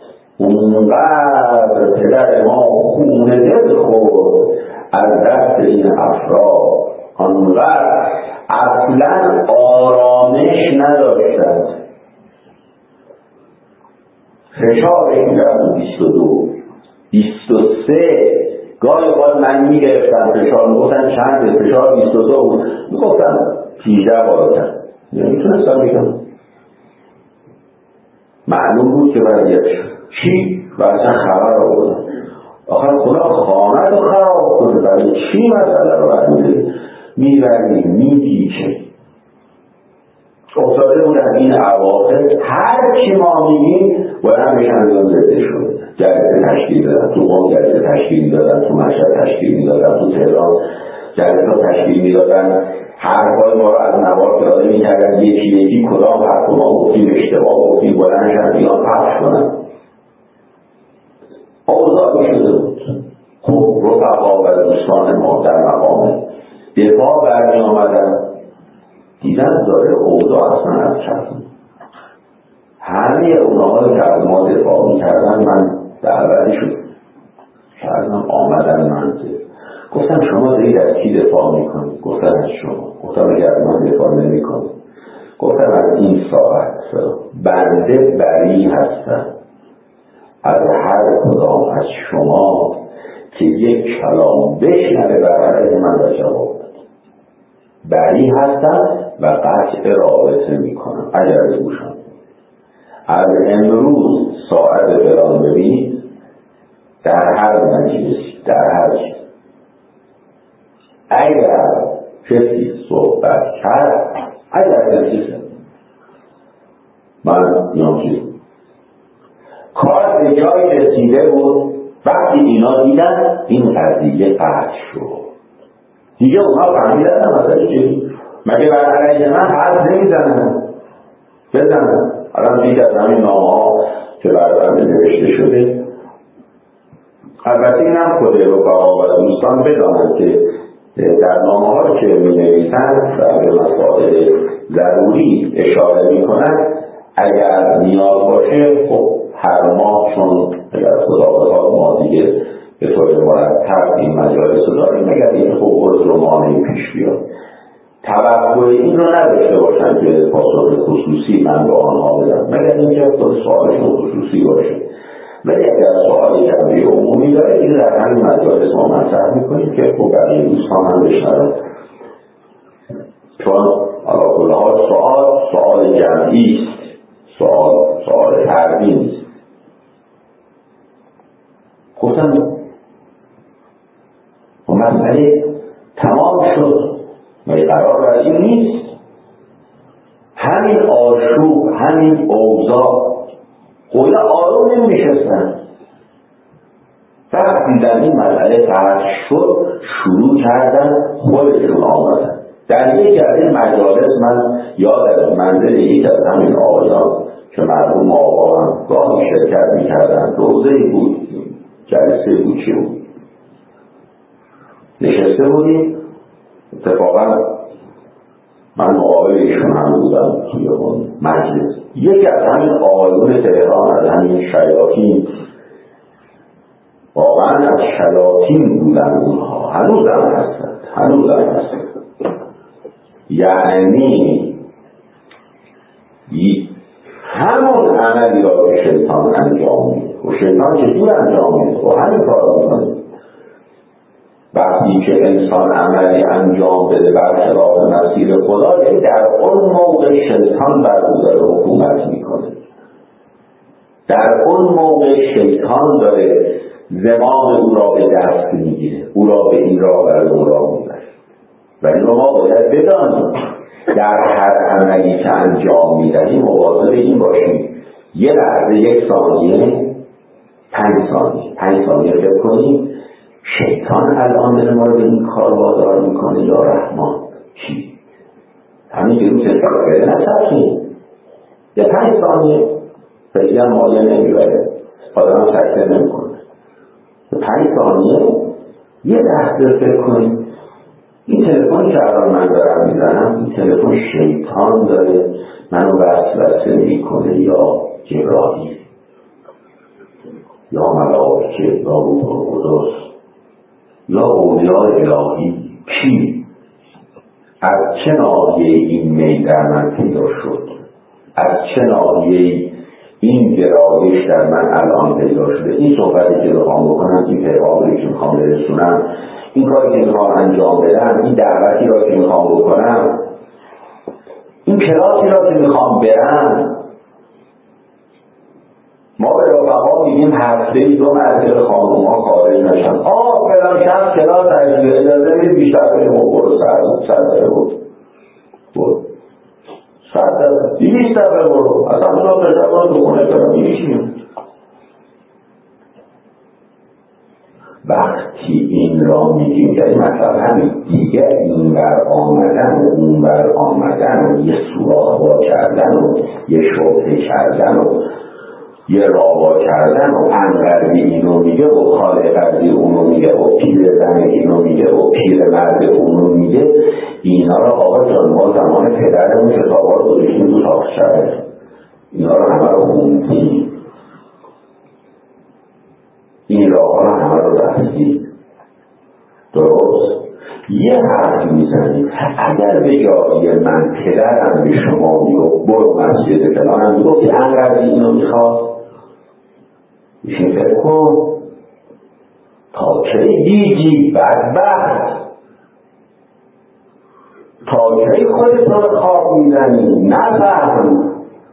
A: اونقدر پدر ما خون دل خورد از دست این افراد، اونقدر اصلا آرامش نداشتند. فشارش در 22 23 گاهی باید من میگرفتم فشار، میگفتن چنده؟ فشار 22 بود، میگفتن 18 بالاتر، نمیتونستم بگم. معلوم بود که وضعیت چی و اصلا خبر آوردن. آخر خدا خانه رو خراب کنه، برای چی مسئله رو برمیده میبری میپیچه. افتاده بود از این اواخر هر چی ما میگیم باید همش انجام زده شد. جلسه تشکیل دادن، تو قم جلسه تشکیل دادن، تو مشهد تشکیل میدادن، تو تهران جلسه تشکیل میدادن، حرفای ما رو از نوار پیاده میکردن، یکی کدام حرف ما گفتیم اشتباه گفتیم بلند شدیان پخش کنن. اوضاع شده بود. خب رفقا و دوستان ما در مقام دفاع برمی آمدن، دیدن داره اوضاع اصلا از چند همه اونها رو که از ما دفاع میکردن من دعوتشون کردم آمدن منزل. گفتم شما دارید از کی دفاع میکنید؟ گفتن از شما. گفتم اگر از من دفاع نمی کنید، گفتم از این ساعت بنده بری هستم از هر کدام از شما که یک کلام بشنوه برای من را جواب بده. بری هستم و قطع رابطه میکنم اگر بگوشم. از امروز ساعت فلان ببینید در هر مجلس در هر چیز اگر کسی صحبت کرد، اگر کسی من نامچیز کار به جای رسیده بود، وقتی اینا دیدن این قضیه قطع شد دیگه اونا فهمیدن مثلا چی؟ مگه بر علیه من حرف نمیزنن؟ بزنن. الان دید از همین نامه ها که برای نوشته شده. البته این هم خود رفقا و دوستان بدانند که در نامه ها که می نویسند و به مسائل ضروری اشاره می کنند، اگر نیاز باشه خب هر ماه، چون اگر خدا بخواد ما دیگه به طور مرتب این مجالس رو داریم، اگر این خب عذر و مانع نتوانیم پیش بیاد. توقع این رو نداشته باشم که پاسخ خصوصی من به آنها بدم، مگر اینکه خود سوالشون خصوصی باشه. ولی اگر سوال جمعی عمومی داره این در همین مجالس ما مطرح میکنیم که خب بقیه دوستان هم بشنون، چون علی کل حال سوال جمعی است، سوال فردی نیست. گفتم و مسئله تمام شد و قرار بر این نیست. همین آشوب، همین اوضاع خدا آروم نمیشستن. وقتی در این مسئله فرض شد شروع کردن خودشون آمدن. در یک از این مجالس من یادم منزل یک از همین آقایان که مرحوم آقا هم گاهی شرکت میکردن، روزه‌ای بود، جلسه بود، چی بود، نشسته بودیم. اتفاقا من مقابل ایشون هم بودم توی اون مجلس. یکی از همین آقایون تهران، از همین شیاطین، واقعا از شیاطین بودن اونها، هنوزم هستن. یعنی همون عملی را که شیطان انجام میده و شیطان چطور انجام میده و همین کار میکنه. وقتی که انسان عملی انجام بده برخلاف مسیر خدا، یعنی در اون موقع شیطان بر او داره حکومت میکنه، در اون موقع شیطان داره زمام او را به دست میگیره، او را به این راه و اون راه میبره. و این رو ما باید بدانیم در هر عملی که انجام میدهیم مواظب این باشیم یه لحظه، یک ثانیه، 5 ثانیه فکر کنیم شیطان الان داره ما رو به این کار وادار میکنه یا رحمان؟ چی؟ همین که رو تفکر نسخیم یه 5 ثانیه خیلی هم مایه نمیبره، آدم سکته نمیکنه. 5 ثانیه یه لحظه فکر کنیم این تلفن که الان من دارم میزنم، این تلفن شیطان داره منو وسوسه میکنه یا جبرائیل یا ملائکه یا روح القدس یا اولیاء الهی؟ کی؟ از چه ناحیه این میل در من پیدا شد؟ از چه ناحیه این گرایش در من الان پیدا شده؟ این صحبتی که بخوام بکنم، این پیغامی که میخوام برسونم، این کاری که میخوام انجام بدم، این دعوتی را که میخوام بکنم، این کلاسی را که میخوام برم، ما به رفقا میگیم هفته‌ای 2 مرتبه خانوما خارج نشن. فلان شب کلاس تشریح اجازه میدید بیشتر بریم و برو 100 بود 200 دفعه برو، اصلا تو بشر برو تو خونه برو میشیم. وقتی این را میگیم یعنی مثلا همین دیگر این بر آمدن و اون بر آمدن و یه سوراخ وا کردن و یه شبهه کردن و یه راوا کردن و انقدری اینو میگه و خالقدری اونو میگه و پیر زن اینو میگه و پیر مرد اونو میگه، اینا را آقا جان ما زمان پدرمون کتابا رو گذاشتیم تو تاقچه، اینا رو همه رو خوندیم، این راه ها رو همه رو رفتیم. درست؟ یه حرف میزنیم اگر به جایی من پدرم به شما میگو برو مسجد فلانم میگو که انقدری اینو میخواد میشه فکر کن تا که دیگی بدبخت، تا که خودت رو خواب میزنی نفهم.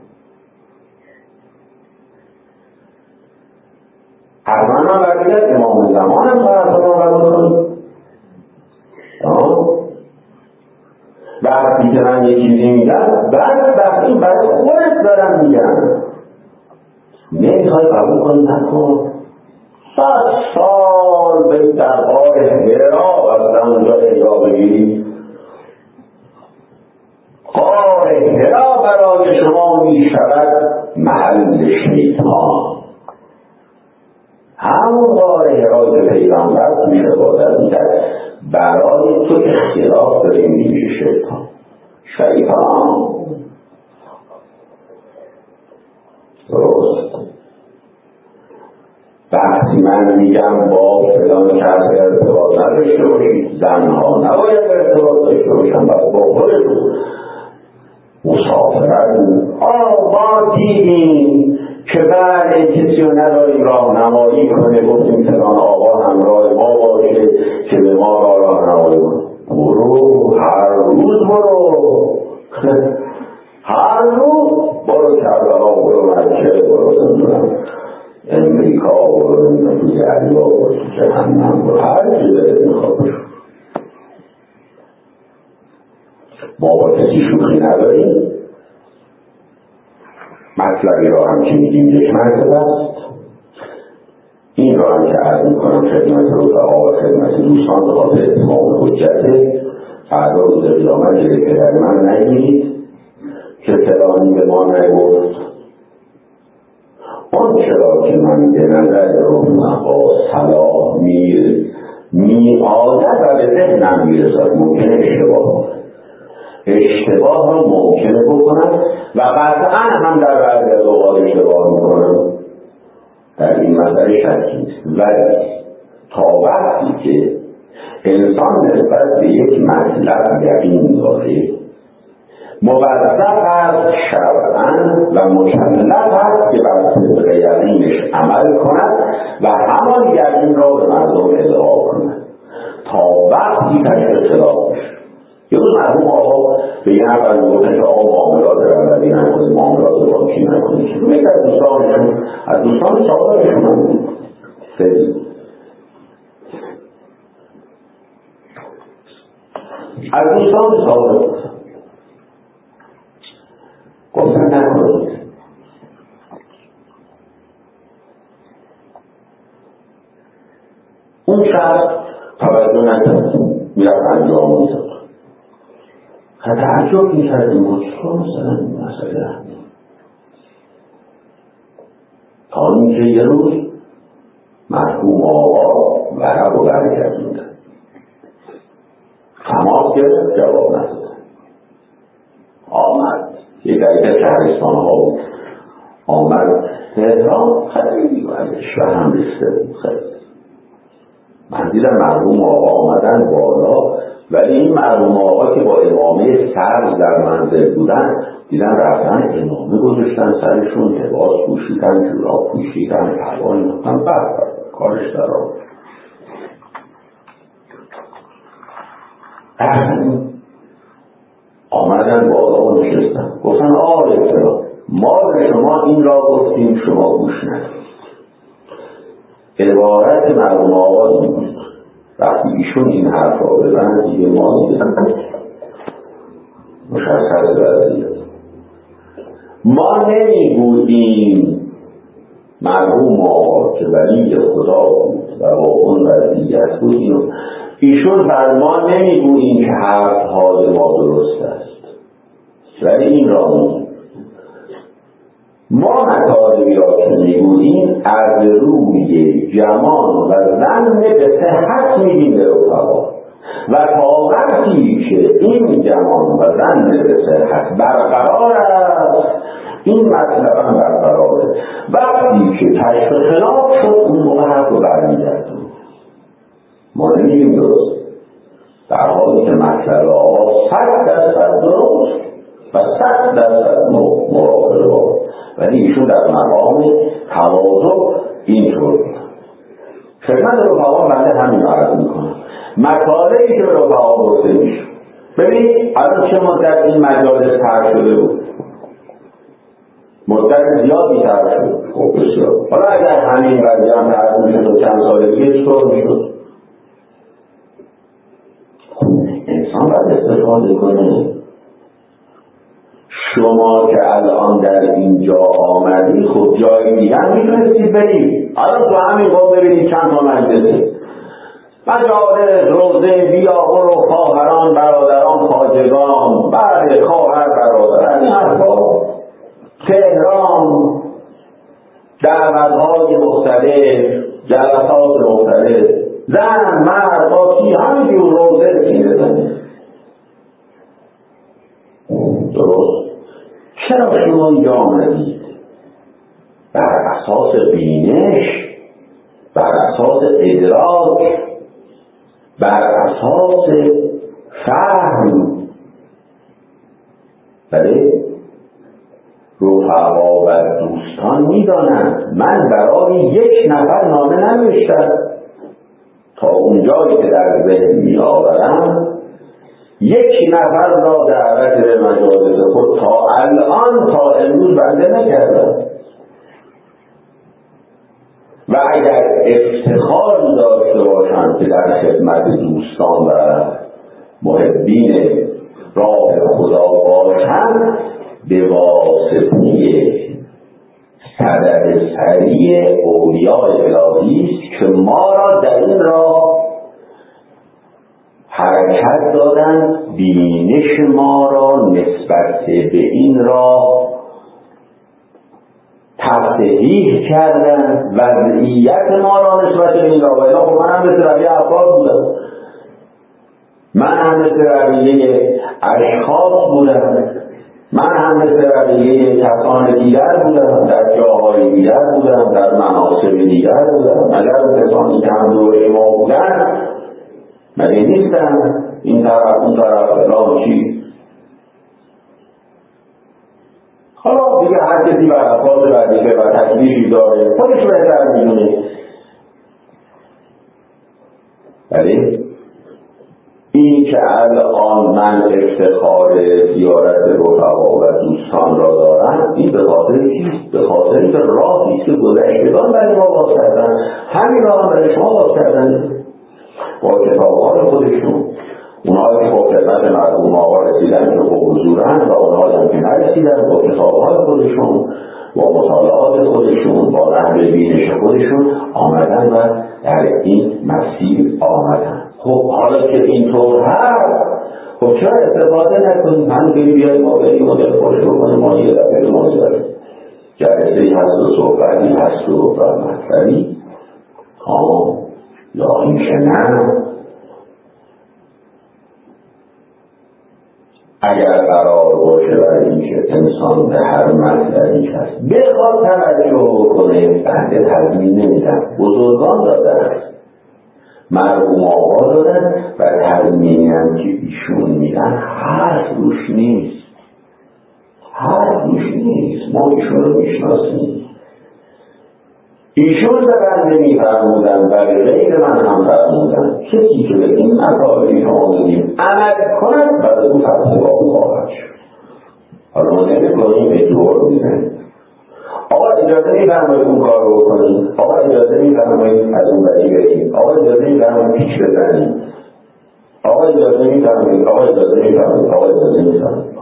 A: حرمان هم برگرد امام زمان هم قرار کنی. وقتی که من یه چیزی میگم بدبختی برای خودت دارم میگم، نمیخوای قبول کنی نکن. 100 سال به در غار حرا از اونجا احیا بگیری، غار حرا برای شما میشود محل شیطان. همون غار حرا که پیغمبر توش عبادت میکرد برای تو اختلاف داری میشه شیطان. درست؟ وقتی من میگم با اعلام کسب ارتباط نداشته باشید، زنها نباید ارتباط داشته باشن، باید با خودتون مسافرت بود. ما دیدیم که بعد کسی رو نداریم راهنمایی کنه، گفتیم فلان آقا همراه ما باشه که به ما راهنمایی کنه. برو هر روز برو هر روز برو کربلا، برو مکه، برو امریکا، برو تو دریا، برو تو جهنم، برو هر چی دلت میخواد بشو. ما با کسی شوخی نداریم. مطلبی را هم که میگیم یک مرتبه است. این را هم که عرض میکنم خدمت رفقا و خدمت دوستان به خاطر اتمام حجته، فردا روز قیامت جلوی پدر من نگیرید که فلانی به ما نگفت. آن چرا که من به نظر رفقا صلاح می‌آید و به ذهنم میرسد، ممکنه اشتباه رو ممکنه بکنم و قطعا هم در بعضی از اوقات اشتباه میکنم، در این مسئله شکی نیست. ولی تا وقتی که انسان نسبت به یک مطلب یقین داره، موظف است شرعاً و مکلف است که بر طبق یقینش عمل کند و همان یقین را به مردم اظهار کند تا وقتی تشریح خلاف بشه. یه روز مرحوم آقا به یه نفر میگفتن که آقا معاملات رمضی نکنید، معاملات بانکی نکنید. که یک از دوستان سابقشون هم بود سید از دوستان سابق گفتن نکنید. اون شخص توجه نکرد، میرفت انجام میداد. تعجب میکردیم چطور مثلا این مسئله تا اینکه یه روز مرحوم آقا ورق رو برگردوندن، تماس گرفت، جواب نداد. آمد یک عیده شهرستان ها بود، آمد تهران، خیلی وزش و هم ریخته بود. خیلی من دیدم مرحوم آقا آمدن بالا، ولی این مرحوم آقا که با امامه سر در منزل بودن، دیدن رفتن امامه گذاشتن سرشون، لباس پوشیدن، جوراب پوشیدن، پروانی هم کارش در آمد. آمدن بالا و نشستن، گفتن آقای فلان، ما به شما این را گفتیم شما گوش ندید. عبارت مرحوم آقا این بود. وقتی ایشون این حرف را بزنن دیگه ما دیدن مشخص وضعیت. ما نمیگوییم مرحوم آقا که ولی خدا بود و با اون وضعیت بود اینو، ایشون فرمان نمیگوییم که حرف حال ما درست است، ولی این را میگوییم. ما مطالبی را که میگوییم از روی جمان و ظن به صحت میگیم به رفقا، و تا وقتی که این جمان و ظن به صحت برقرار است این مطلب هم برقراره. وقتی که کشف خلاف شد اون موقع حرف رو برمیگردون. ما نمیگیم درست، در حالی که مطلب آقا 100% درست و 100% مراقبه بود، ولی ایشون در مقام تواضع اینطور خدمت رفقا بنده همین رو عرض میکنم. مطالبی که به رفقا گفته میشه، ببین الان چه مدت این مجالس تر شده بود، مدت زیادی تر شد. خب بسیار، حالا اگر همین قضیه هم تر میشد و چند سال دیگه چطور میشد؟ انسان باید استفاده کنه. شما که الان در اینجا آمدی، خب جای دیگه هم میتونستید برید. الان تو همین قوم ببینید چند تا مجلسه، مجالس، روزه، بیابر و خواهران، برادران، خواجگان، بعد خواهر برادران، این حرفا، تهران، دعوت‌های مختلف، جلسات مختلف، زن، مرد، باکی، همینجور روزه می‌زنید. درست؟ چرا شما اینجا آمدید؟ بر اساس بینش، بر اساس اساس ادراک، بر اساس فهم. بله، رفقا و دوستان میدانند من برای یک نفر نامه ننوشتم. تا اونجایی که در ذهن میآورم یک نفر را دعوت به مجالس خود تا الان تا امروز بنده نکردم. و اگر افتخار داشته باشم که در خدمت دوستان و محبین راه خدا باشم، به واسطه صدد سریع اولیاء الهی است که ما را در این راه حرکت دادن، بینش ما را نسبت به این راه تصحیح کردن، وضعیت ما را نسبت به این راه. خب من هم مثل رویه افراد بودم، من هم مثل رویه اشخاص بودم، من هم مثل رویه کسان دیگر بودم، در جاهای دیگر بودم، در مناصب دیگر بودم. اگر کسانی که هم دوره ما بودن مگه نیستن این طرف اون طرف فلان چی؟ حالا دیگه هر کسی بر اساس وظیفه و تکلیفی داره خودش بهتر میدونه. ولی این که الان من افتخار زیارت رفقا و دوستان را دارم، این به خاطر چیست؟ به خاطر اینکه راهی است که گذشتگان برای ما باز کردن، همین راه هم برای شما باز کردن با کتاب‌های خودشون. اونهایی که با خدمت مرحوم آقا رسیدن که با حضورن و اونهایی هم که نرسیدن با کتاب‌های خودشون، با مطالعات خودشون، با نحو بینش خودشون آمدن و در این مسیر آمدن. خب حالا که اینطور هست، خب چرا استفاده نکنیم؟ هم بریم بیاییم ما بریم مدل خوش بکنیم، ما یه دفعه منظره جلسه‌ای هست و صحبتی هست و مطلبی یا این که نه. اگر قرار باشه برای اینکه انسان به هر مطلبی هست بخواد توجه کنه، بنده تضمین نمیدم. بزرگان دادن، مرحوم آقا دادن و تضمینی هم که ایشون میدن حرف روش نیست، حرف روش نیست. ما ایشون رو میشناسیم. ایشون به بنده میفرمودن و به غیر من هم فرمودن کسی که به این مطالبی که آمدیم عمل کند بعد او فرسباب خواهد شد. حالا ما نمی‌کنیم به جور میزنیم. آقا اجازه میفرمایید اون کار رو بکنیم، آقا اجازه میفرمایید از اون بری بریم، آقا اجازه میفرمایید پیش بزنیم، آقا اجازه میفرمایید، آقا اجازه میفرمایید، آقا اجازه میفرمایید.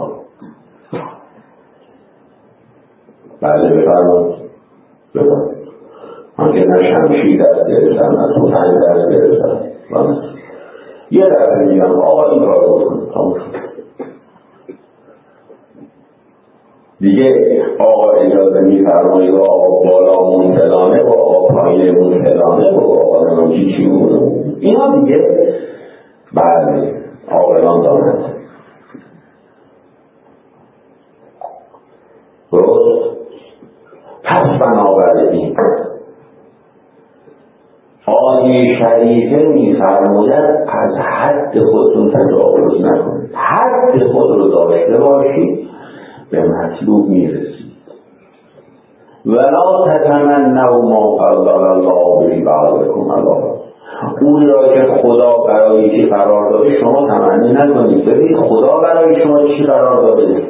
A: بله بفرمایید بفرمایید. من که نه شمشیر دست گرفتم نه توفنگ دست گرفتم، یه دفعه میگم آقا این کار رو بکنید دیگه. آقا اجازه میفرمایید و آقا بالامون فلانه و آقا پایینمون فلانه و آقا نمون چی بودم اینا دیگه بله آقایان دارند. درست؟ پس بنابراین آیه شریفه میفرماید از حد خودتون تجاوز نکنید، حد خود رو داشته باشید به مطلوب میرسید. ولا تتمنوا ما فضل الله به بعضکم علی بعض. اون را که خدا برای چی قرار داده شما تمنی نکنید. ببینید خدا برای شما چی قرار داده.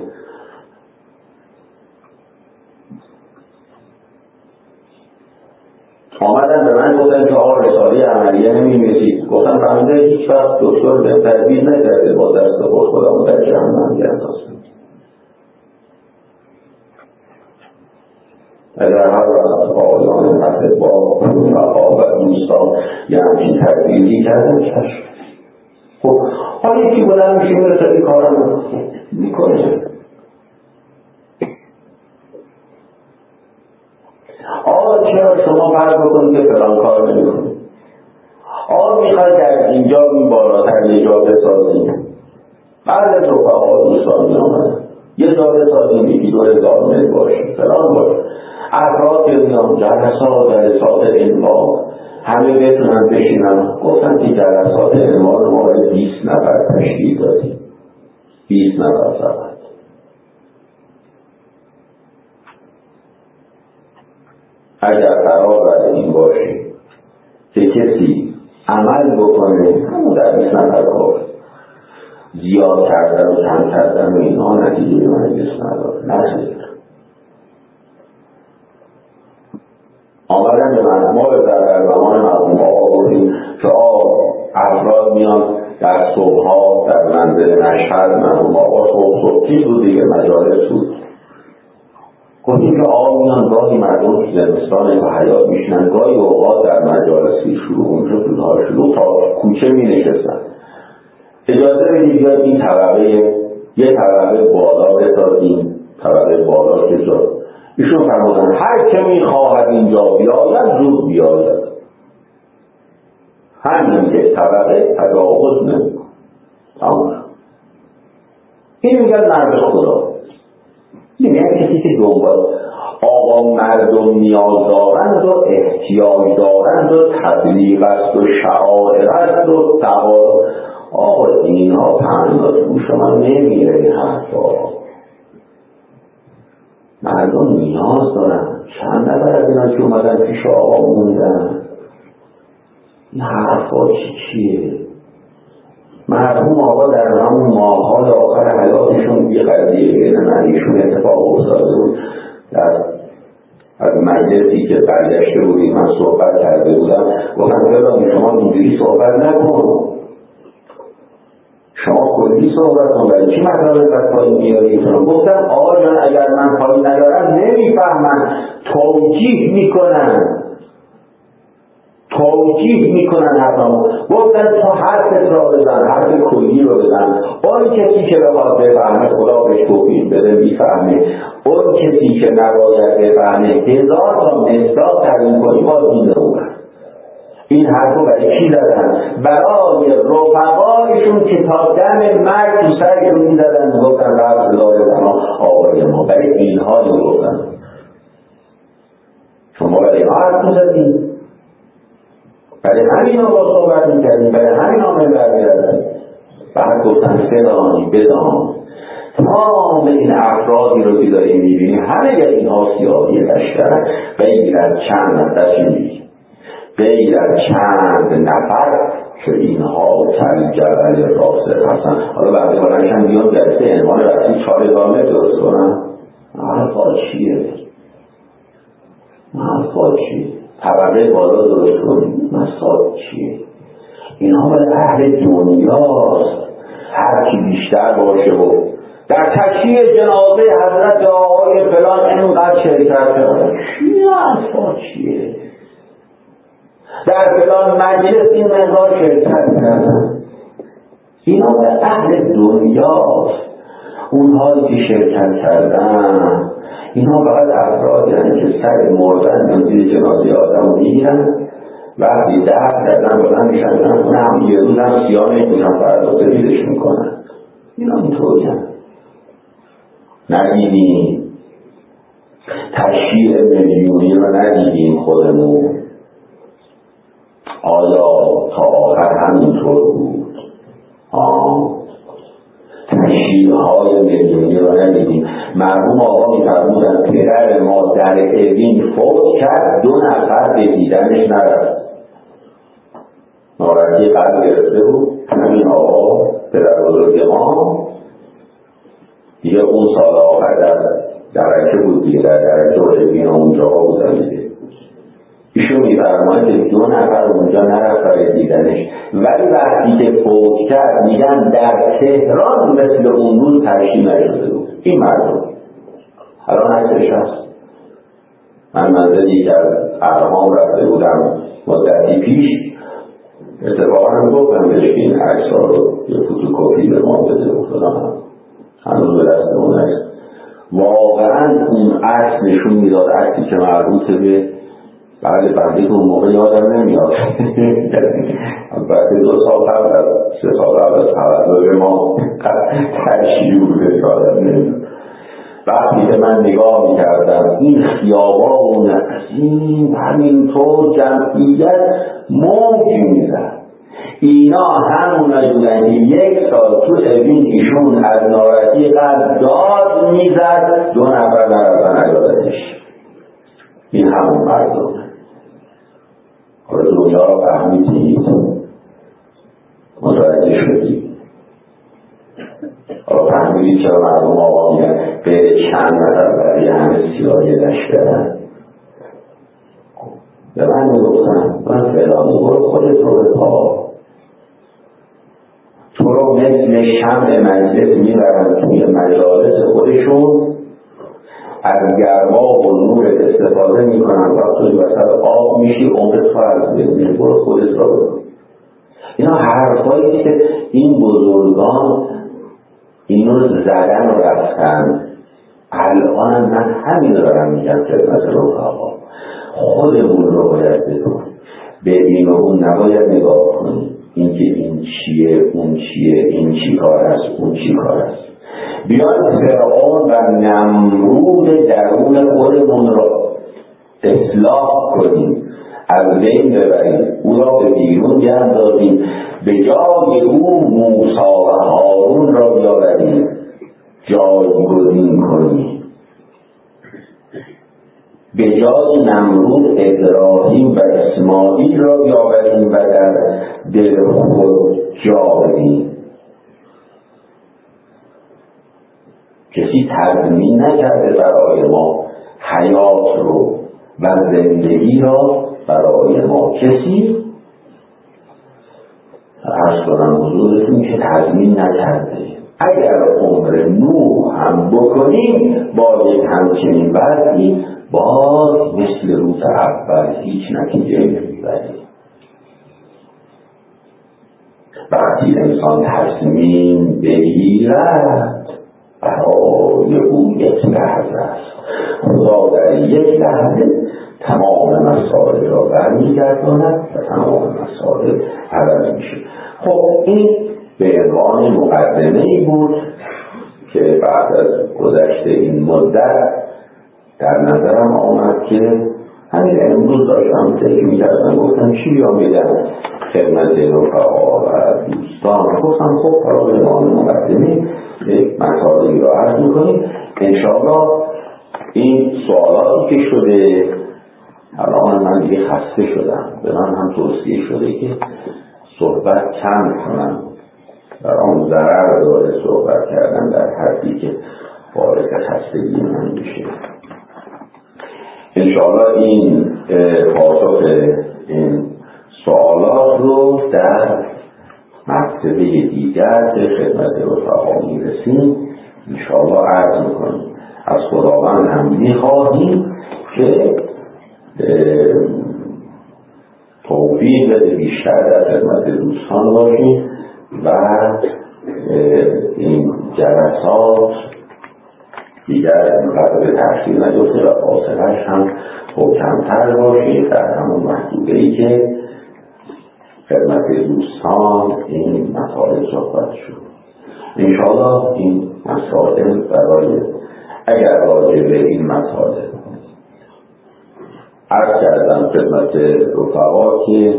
A: آمدن به من گفتن که آقا رساله عملیه نمی‌نویسید. گفتم بنده هیچ وقت دکتر به تدبیر نکرده با دست خودم در جهنم گرداستم. اگر هر وقت آقایان مطلب با رفقا و دوستان یه همچین تدبیری کردن کشف. خب حالا یکی بلند میشه میره خیلی کارم میکنه. آقا چرا شما فرض بکنید که فلان کار نمی‌کنید؟ آقا میخواد در اینجا این بالاتر یه جا بسازیم. بعد از رفقا دوستان میامدن یه جا بسازیم، یکی 2000 متر باشه فلان باشه. افراد که میان جلسات انواع همه بتونن بشینن. گفتن که جلسات انوار ما 20 نفر تشکیل دادیم، 20 نفر فقط. اگر قرار بر این باشه که کسی عمل بکنه، همون در 20 نفر کافی. زیاد کردن و کم کردن و اینها نتیجه مجلس نداره. نتیجه آمدن به ما در زمان مرحوم آقا گفتیم که افراد میان در صبحها در منزل مشهد، مرحوم آقا صبح چیز بود دیگه، مجالس بود. گفتیم که میان گاهی مردم تو زمستان و حیات میشنن، گاهی اوقات در مجالسی شروع اونجا سودها شروع تا کوچه می نشستن. اجازه بدید بیاد این طبقه، یه طبقه بالا بسازیم، طبقه بالا که جا ایشون فرمودن هر که میخواهد اینجا بیاید زود بیاید. همین یک طبقه تجاوز نمی‌کنه. تمام. این میگن مرد خدا. این یعنی کسی که دنبال آقا مردم نیاز دارند و احتیاج دارند و تبلیغ است و شعائر است و تقاضا. آقا اینها پنداز رو شما نمیره. این حرفا مردم نیاز دارن. چند نفر از اینا که اومدن پیش آقا موندن. این حرفا چیه؟ مرحوم آقا در همون ماه‌های آخر حیاتشون یه قضیه بین من ایشون اتفاق افتاده بود. در از مجلسی که برگشته بودیم من صحبت کرده بودم، گفتم فلانی شما اینجوری صحبت نکن، شما کلی صحبت کن، برای چی مطلب بد پایین میارید؟ گفتم آقا جان اگر من پایین ندارم نمیفهمن، توجیه میکنن حرفمو. گفتن تو حرفت را بزن، حرف کلی رو بزن. اون کسی که بخواد بفهمه خدا بهش توفیق بده میفهمه، اون کسی که نباید بفهمه 1000 تا مصداق تعیین کنی باز میدونه. این حرفو برای کی زدن؟ برای رفقایشون که تا دم مرگ تو سرشون میزدن، گفتن رب لازم آقای ما. برای اینها گفتن شما برای اینها حرف میزدین، برای همین ها با صحبت میکردیم، برای همین ها منبر میردن. بعد گفتن فلانی بدان تمام این افرادی رو که داریم میبینیم همه این ها سیاهی لشکرن. غیر از چند نفر غیر از چند نفر که اینها جبل راسخ هستن. حالا بعدی حالش هم بیان جلسه عنوان رسید 4000 متر درست کنن. حرفا چیه؟ طبقه بالا درست کنیم، مسائل چیه؟ اینها برای اهل دنیاست. هر کی بیشتر باشه و در تشییع جنازه حضرت آقای فلان اینقدر شرکت کنه، چیه؟ در فلان مجلس این مقدار شرکت کردن. اینا برای اهل دنیاست. اونهایی که شرکت کردن اینا فقط افرادی هستند که سر مردن و زیر جنازه آدم رو میگیرن، وقتی دفع کردن بلند میشن هم یه روز هم سیاه میکنن، فردا سفیدش میکنن. اینا اینطوری هم ندیدیم. تشییع میلیونی رو ندیدیم خودمون. آیا تا آخر همینطور بود؟ تشییع‌های میلیونی رو ندیدیم. مرحوم آقا می‌فرمودن پدر ما در اوین فوت کرد، 2 نفر به دیدنش نرفت. ناراحتی قلب گرفته بود. همین آقا پدر بزرگ ما دیگه اون سال آخر در درجه بود دیگه، در درجه اوین اونجا بودن دیگه. ایشون می‌فرماید که 2 نفر اونجا نرفت برای دیدنش، ولی وقتی که فوت کرد میگن در تهران مثل اون روز تشییع نشده بود. این مردم الان عکسش هست. من منزلی که از ارهام رفته بودم مدتی پیش، اتفاقا گفتم بهش که این عکس ها رو یه فوتوکوپی به ما بده و فلان. هنوز به دست اون عکس واقعا اون عکس نشون میداد، عکسی که مربوط به بنده که اون موقع یادم نمیاد. البته 2 سال قبل 3 سال قبل از تولد ما تشییع بوده، یادم نمیاد. وقتی که من نگاه میکردم این خیابان عظیم همینطور جمعیت موج میزد، اینا همونایی بودن که یک سال تو اوین ایشون از ناراحتی قلب داد میزد، 2 نفر نرفتن عیادتش. این همون مردم. حالا دنیا را فهمیدید، متوجه شدید، حالا فهمیدید چرا مردم آقا میگن به چند نفر برای همه سیاهی لشکرن. به من میگفتن من فلانی برو خودت رو به پا، تو رو مثل شمع مجلس میبرن توی مجالس خودشون، از گرما و نور استفاده میکنن و توی وسط آب میشی، عمرت فرض بگیری، برو خودت رو برو. اینا حرفایی که این بزرگان اینو زدن و رفتن. الان من همین دارم میگم خدمت رفقا، خودمون رو باید بدون، به این و اون نباید نگاه کنیم، این که این چیه اون چیه، این چی کار است اون چی کار است. بیاید فرعون و نمرود درون خودمون را اصلاح کنیم، از بین ببریم، او را به بیرون بیاندازیم، به جای او موسی و هارون را بیاوریم، جایگزین کنیم. به جای نمرود ابراهیم و اسماعیل را بیاوریم و در دل خود جا بدیم. کسی تضمین نکرده برای ما حیات رو و زندگی را برای ما، کسی عرض کنم حضورتون که تضمین نکرده. اگر عمر نوح هم بکنیم با یک همچنین وضعی، باز مثل روز اول هیچ نتیجه نمیبریم. وقتی انسان تصمیم بگیرد برای او یک لحظه است، خدا در یک لحظه تمام مسائل را برمیگرداند و تمام مسائل عوض میشه. خب این به عنوان مقدمه‌ای بود که بعد از گذشت این مدت در نظرم آمد که همین امروز داشتم فکر می‌کردم، گفتم چی بیام بگم خدمت رفقا و دوستان. گفتم خب حالا به عنوان مقدمه یک مطالبی را عرض می‌کنیم. انشاءالله این سوالاتی که شده، الان من دیگه خسته شدم، به من هم توصیه شده که صحبت کم کنم، در آن ضرر داره صحبت کردن در حدی که باعث خستگی من میشه. انشاءالله این پاسخ این سوالات رو در مرتبه دیگر به خدمت رفقا میرسیم، انشاءالله عرض میکنیم. از خداوند هم میخواهیم که توفیق بیشتر در خدمت دوستان باشیم و این جلسات دیگر اینقدر به تأخیر نیفته و فاصله‌اش هم کمتر باشه، در همون محدوده‌ای که خدمت دوستان این مسائل صحبت شد. انشاءالله این مسائل برای اگر راجع به این مسائل عرض کردم خدمت رفقا که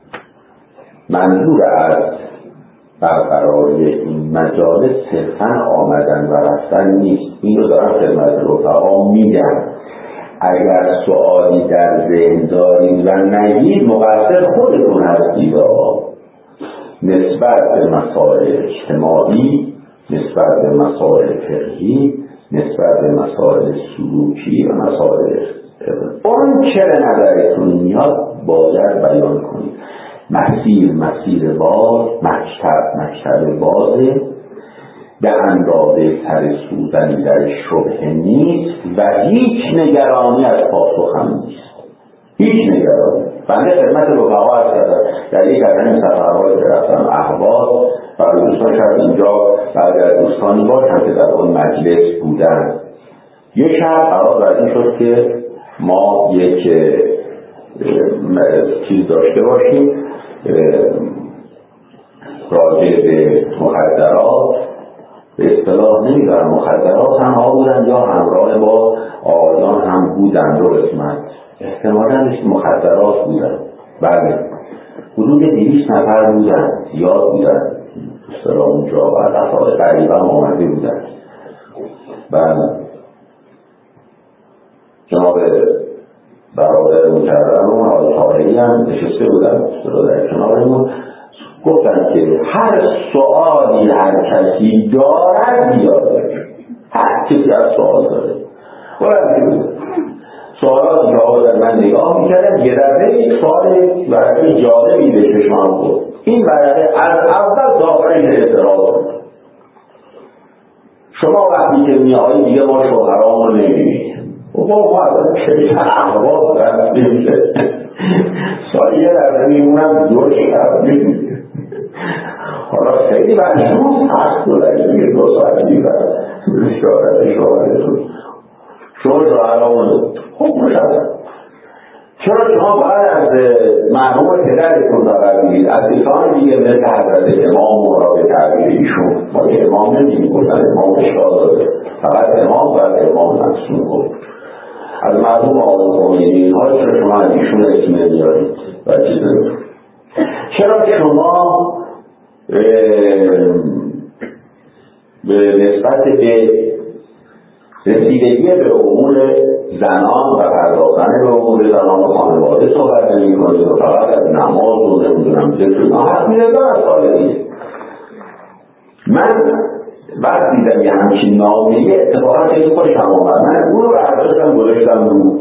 A: منظور از برقراری این مجالس صرفاً آمدن و رفتن نیست. این رو دارم خدمت رفقا میگم. اگر سوالی در ذهن دارید و نگید مقصر خودتون هستید. نسبت به مسائل اجتماعی، نسبت به مسائل فقهی، نسبت به مسائل سلوکی و مسائل اون چه نظرتون میاد باید بیان کنید. مسیر باز، مکتب بازه، به اندازه سر سوزنی در شبهه نیست و هیچ نگرانی از پاسخ هم نیست. هیچ نگرانی. بنده خدمت رفقا عرض کردم در یک از این سفرهایی که رفتم احواز، برای دوستان شاید اینجا بعضی از دوستانی باشن که در اون مجلس بودن، یک شب قرار بردی شد که ما یک چیز داشته باشیم راجع به مخدرات به اصطلاح نمیدارم مخدرات هم ها بودن یا همراه با آقایان هم بودن. رو قسمت احتمالاً مخدرات بودن. بله حدود 200 نفر بودن، زیاد بودن اصطلاح اونجا و دفعه قریبا آمده بودن. بله جناب برادر مکرمون آقای طاهری هم نشسته بودن در کنارمون، گفتن که هر سوالی هر کسی دارد بیاره، هر کسی از سوال داره. سوالاتی که آقا من نگاه میکردم یه دفعه یک سوال ورقه جالبی به چشمم بود. این ورقه از اول داخل اعتراض بود. شما وقتی که میایی دیگه ما شوهرام رو نمیبینید. ما اصلا چه احواز دارد نمیشه سال یه دفعه میمونم 2 شب نمیشه. حالا خیلی مجبور هست و دیگه 2 ساعت دیگه شوهرتون شما شوهرام خوب مشاهده. چرا شما باید از مرحوم پدرتون دارد بگید، از کسان دیگه مثل حضرت امام را به تعبیر ایشون، ما که امام نمیم گفتن امام اشکال داده، فقط امام باید امام مقصود بود. از مرحوم آقای خمینی های چرا شما از ایشون اسم نمیارید و چیز نمید؟ چرا شما به نسبت به رسیدگی به امور زنان و پرداختن به امور زنان و خانواده صحبت نمی‌کنید و فقط از نماز و نمیدونم ذکر حرف می‌زنید از سالگی؟ من وقتی دیدم یه همچین نامه‌ای اتفاقا خیلی خوشم آمد، من اون رو برداشتم گذاشتم رو.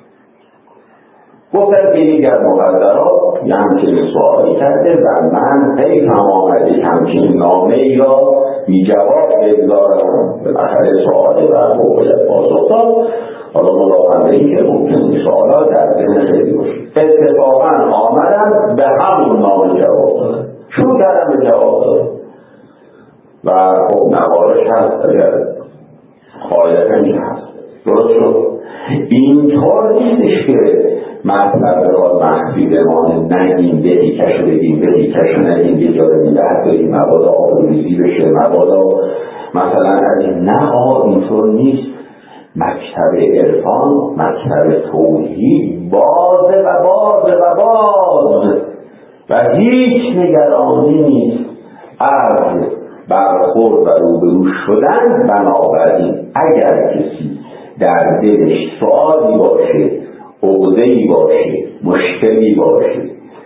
A: گفتم که یکی از مقدرات یه همچین سوالی کرده و من حیفم آمد یک همچین نامه‌ای را بی جواب بگذارم، بالاخره سوالی و باید پاسخ داد. حالا ملاحظه این که ممکن سوالات در ذهن خیلی باشه. اتفاقا آمدم به همون نامه جواب دادم، شروع کردم به جواب دادم و خب نوارش هست اگر خواهیدتنی هست درست شد. اینطور نیستش که مطلب بخواد مخفی بمانه، نگیم بدی کشو بگیم بدی کشو نگیم یه جا رو نگه داریم مبادا آبروریزی بشه مبادا مثلا از این. نه آقا اینطور نیست. مکتب عرفان مکتب توحید بازه و بازه و باز و هیچ نگرانی نیست از برخورد و روبرو شدن. بنابراین اگر کسی در دلش سوالی باشه، عقده‌ای باشه، مشکلی باشه،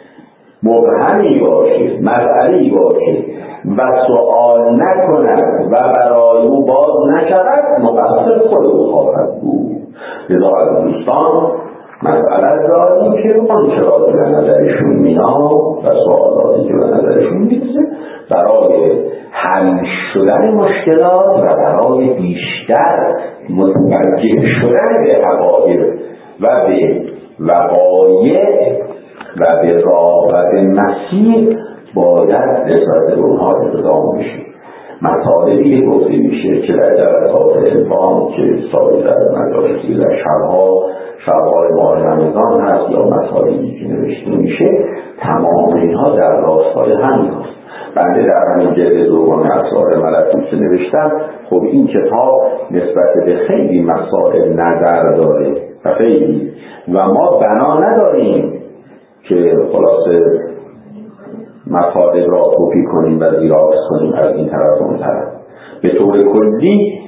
A: مبهمی باشه، مسئله‌ای باشه و سوال نکند و برای او باز نشود، مقصر خود او خواهد بود. لذا از دوستان مسئله داریم که آنچه را به نظرشون میاد و سوالاتی که به نظرشون میرسه برای حل شدن مشکلات و برای بیشتر متوجه شدن به حقایق و به وقایع و به راه و به مسیر باید نسبت به اونها اقدام بشه. مطالبی که گفته میشه که در جلسات علم که سایر مجالسی و شبهای ماه رمضان هست یا مطالبی که نوشته میشه، تمام اینها در راستای همین هست. بنده در همین جلد دوم اسرار ملکوت نوشتم. خب این کتاب نسبت به خیلی مسائل نظر داره و خیلی و ما بنا نداریم که خلاصه مطالب را کپی کنیم و زیراکس کنیم از این طرف و اون طرف. به طور کلی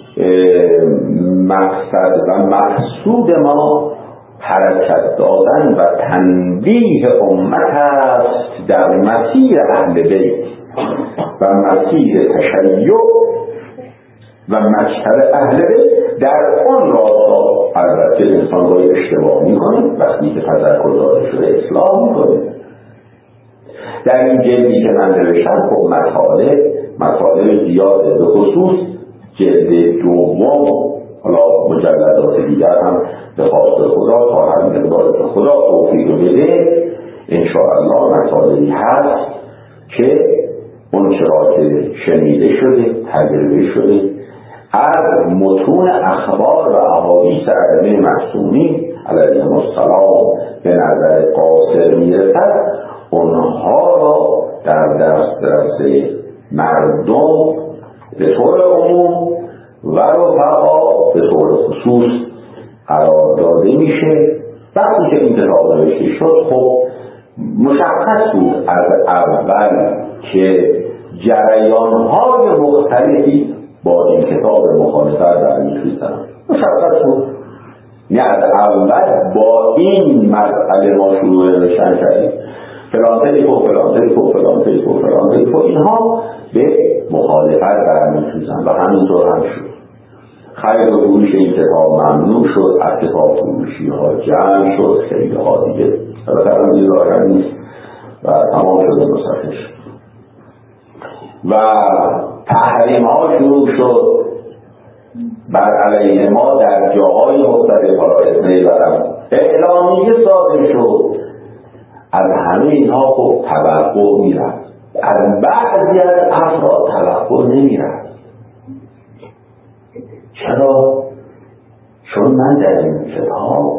A: مقصد و مقصود ما حرکت دادن و تنبیه امت است در مسیر اهل بیت و مسیر تشیع و مکتب اهل بیت. در آن راستا البته انسان را اشتباه می‌کنه، وقتی که تذکر داده شده اصلاح می‌کنه. در این جلدی که من نوشتم خب مطالب زیاده، به خصوص جلد دوم، حالا مجلدات دیگر هم به خواست خدا تا هر مقدار خدا توفیق بده انشاءالله مطالبی هست که اون چرا که شنیده شده تجربه شده از متون اخبار و احادیث ائمه معصومین علیهم السلام به نظر قاصر میرسد، اونها را در دسترس مردم به طور عموم و رفقا به طور خصوص قرار داده میشه. وقتی که این کتاب نوشته شد خب مشخص بود از اول که جریان‌های مختلفی با این کتاب مخالفت برمی‌خیزند. مشخص بود. یعنی از اول با این مسئله ما شروع نوشتن کردیم. فلان طریق و فلان طریق و فلان طریق و فلان طریق و اینها به مخالفت برمی‌خیزند و همینطور هم شد. خرید و فروش این کتاب ممنوع شد، از کتاب فروشی ها جمع شد، خیلی ها دیگه البته دیگه ظاهر نیست و تمام شده نسخش و تحریم ها شروع شد بر علیه ما در جاهای مختلف. حالا اسمی برم اعلامیه صادر شد. از همه اینها خب توقع میرفت، از بعضی از افراد توقع نمیرفت. چرا؟ چون من در این کتاب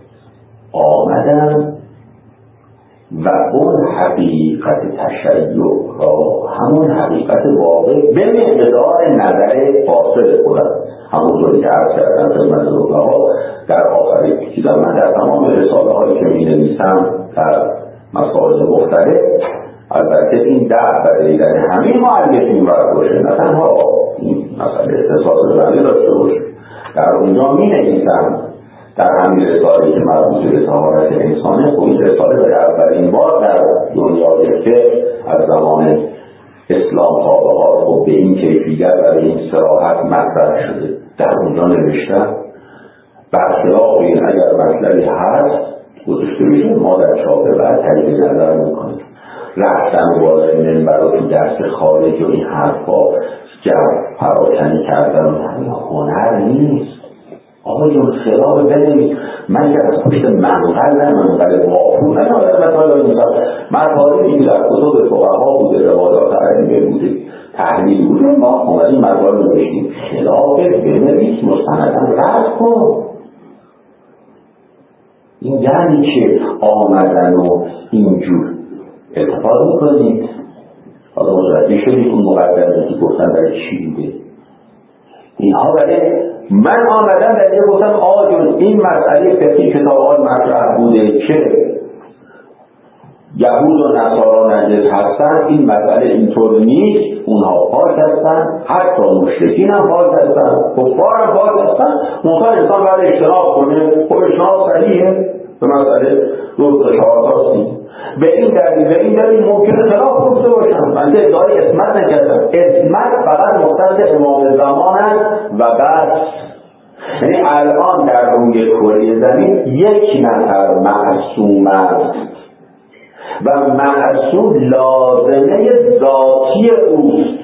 A: آمدم و اون حقیقت تشیع را، همون حقیقت واقع به مقدار نظر فاصل خودم، همونطوری که عرض کردم خدمت رفقا در آخری دیدم من در تمام رساله هایی که می نویسم در مسائل مختلف، البته این برای دیدن همین مؤلفین باید باشه، نه تنها این مسئله اختصاص بنده داشته باشه. در اونجا می نویسم در همین رساله که مربوط به طهارت انسانه، خب این رساله برای اولین بار در دنیای فقه از زمان اسلام تا به حال خب به این کیفیت و به این صراحت مطرح شده. در اونجا نوشتم برخلاف این اگر مطلبی هست گذاشته بشه ما در چاپ بعد تجدید نظر میکنیم. رفتن بالای منبر و تو درس خارج و این حرفا پراکنی کردن هنر نیست. آقایون خلاف بنویس. من که از پشت منقل واقعون مطالبی که در کتب فقها بوده، روایات علمیه بوده، تحلیل بوده، ما اومدیم مطالب نوشتیم. خلاف بنویس، مستنداً رد کن. این یعنی که آمدن و اینجور اتفاق میکنید. حالا متوجه شدید اون مقدمه که گفتن برای چی بوده اینها؟ برای من آمدم در اینجا گفتم آجون این مسئله فقهی کتابان مطرح بوده که یهود و نصارا نجس هستن، این مسئله اینطور نیست، اونها پاک هستن، حتی مشرکین هم پاک هستن، کفار هم پاک هستن. ممکن انسان باید اجتناب کنه، خب اجتناب صحیحه به مسئله روز شهاداتی. به این دلیل ممکنه خلاف گفته باشم. من که ادعای اسمت نکردم. اسمت فقط مختص امام زمان است و بس. یعنی الان در روی کره زمین یک نفر معصوم است و معصوم لازمه ذاتی اوست.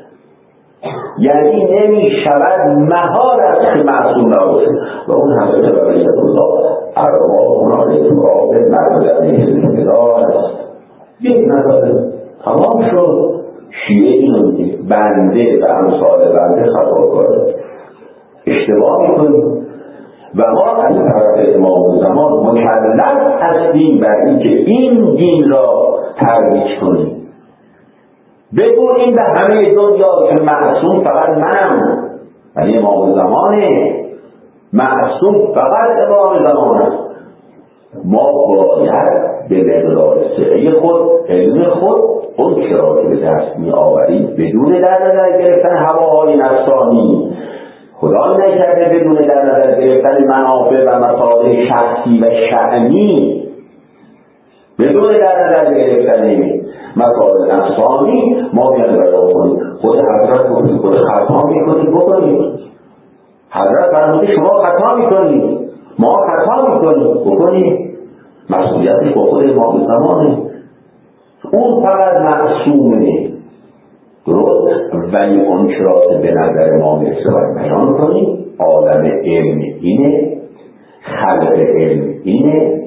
A: یعنی نمی شود محال است که معصوم نباشه و اون همه برای الله ارواحنا لتراب معبدن الهدار است. یک نظر تمام شد. شیعه اینو میگه بنده و امثال بنده خطاکاره، اشتباه میکنیم و ما از طرف امام زمان مکلف هستیم بر این که این دین را ترویج کنیم. بگوییم به همه دنیا که معصوم فقط منم، یعنی امام زمانه. معصوم فقط امام زمان است. ما باید به مقدار سعی خود، علم خود، اون چرا که به دست می آوریم بدون در نظر گرفتن هواهای نفسانی، خدا نکرده بدون در نظر گرفتن منافع و مصالح شخصی و شأنی، بدون در نظر گرفتن مصالح نفسانی، ما بیان برای کنیم. خود حضرت گفتیم خود خطا میکنیم بکنیم. حضرت فرموده شما خطا میکنید، ما خطا میکنیم بکنیم. مسئولیتش با خود امام زمانه. اون فقط معصومه، درست؟ ولی اون چرا به نظر ما میرسه بیان کنیم. عالم علم اینه، خلق علم اینه،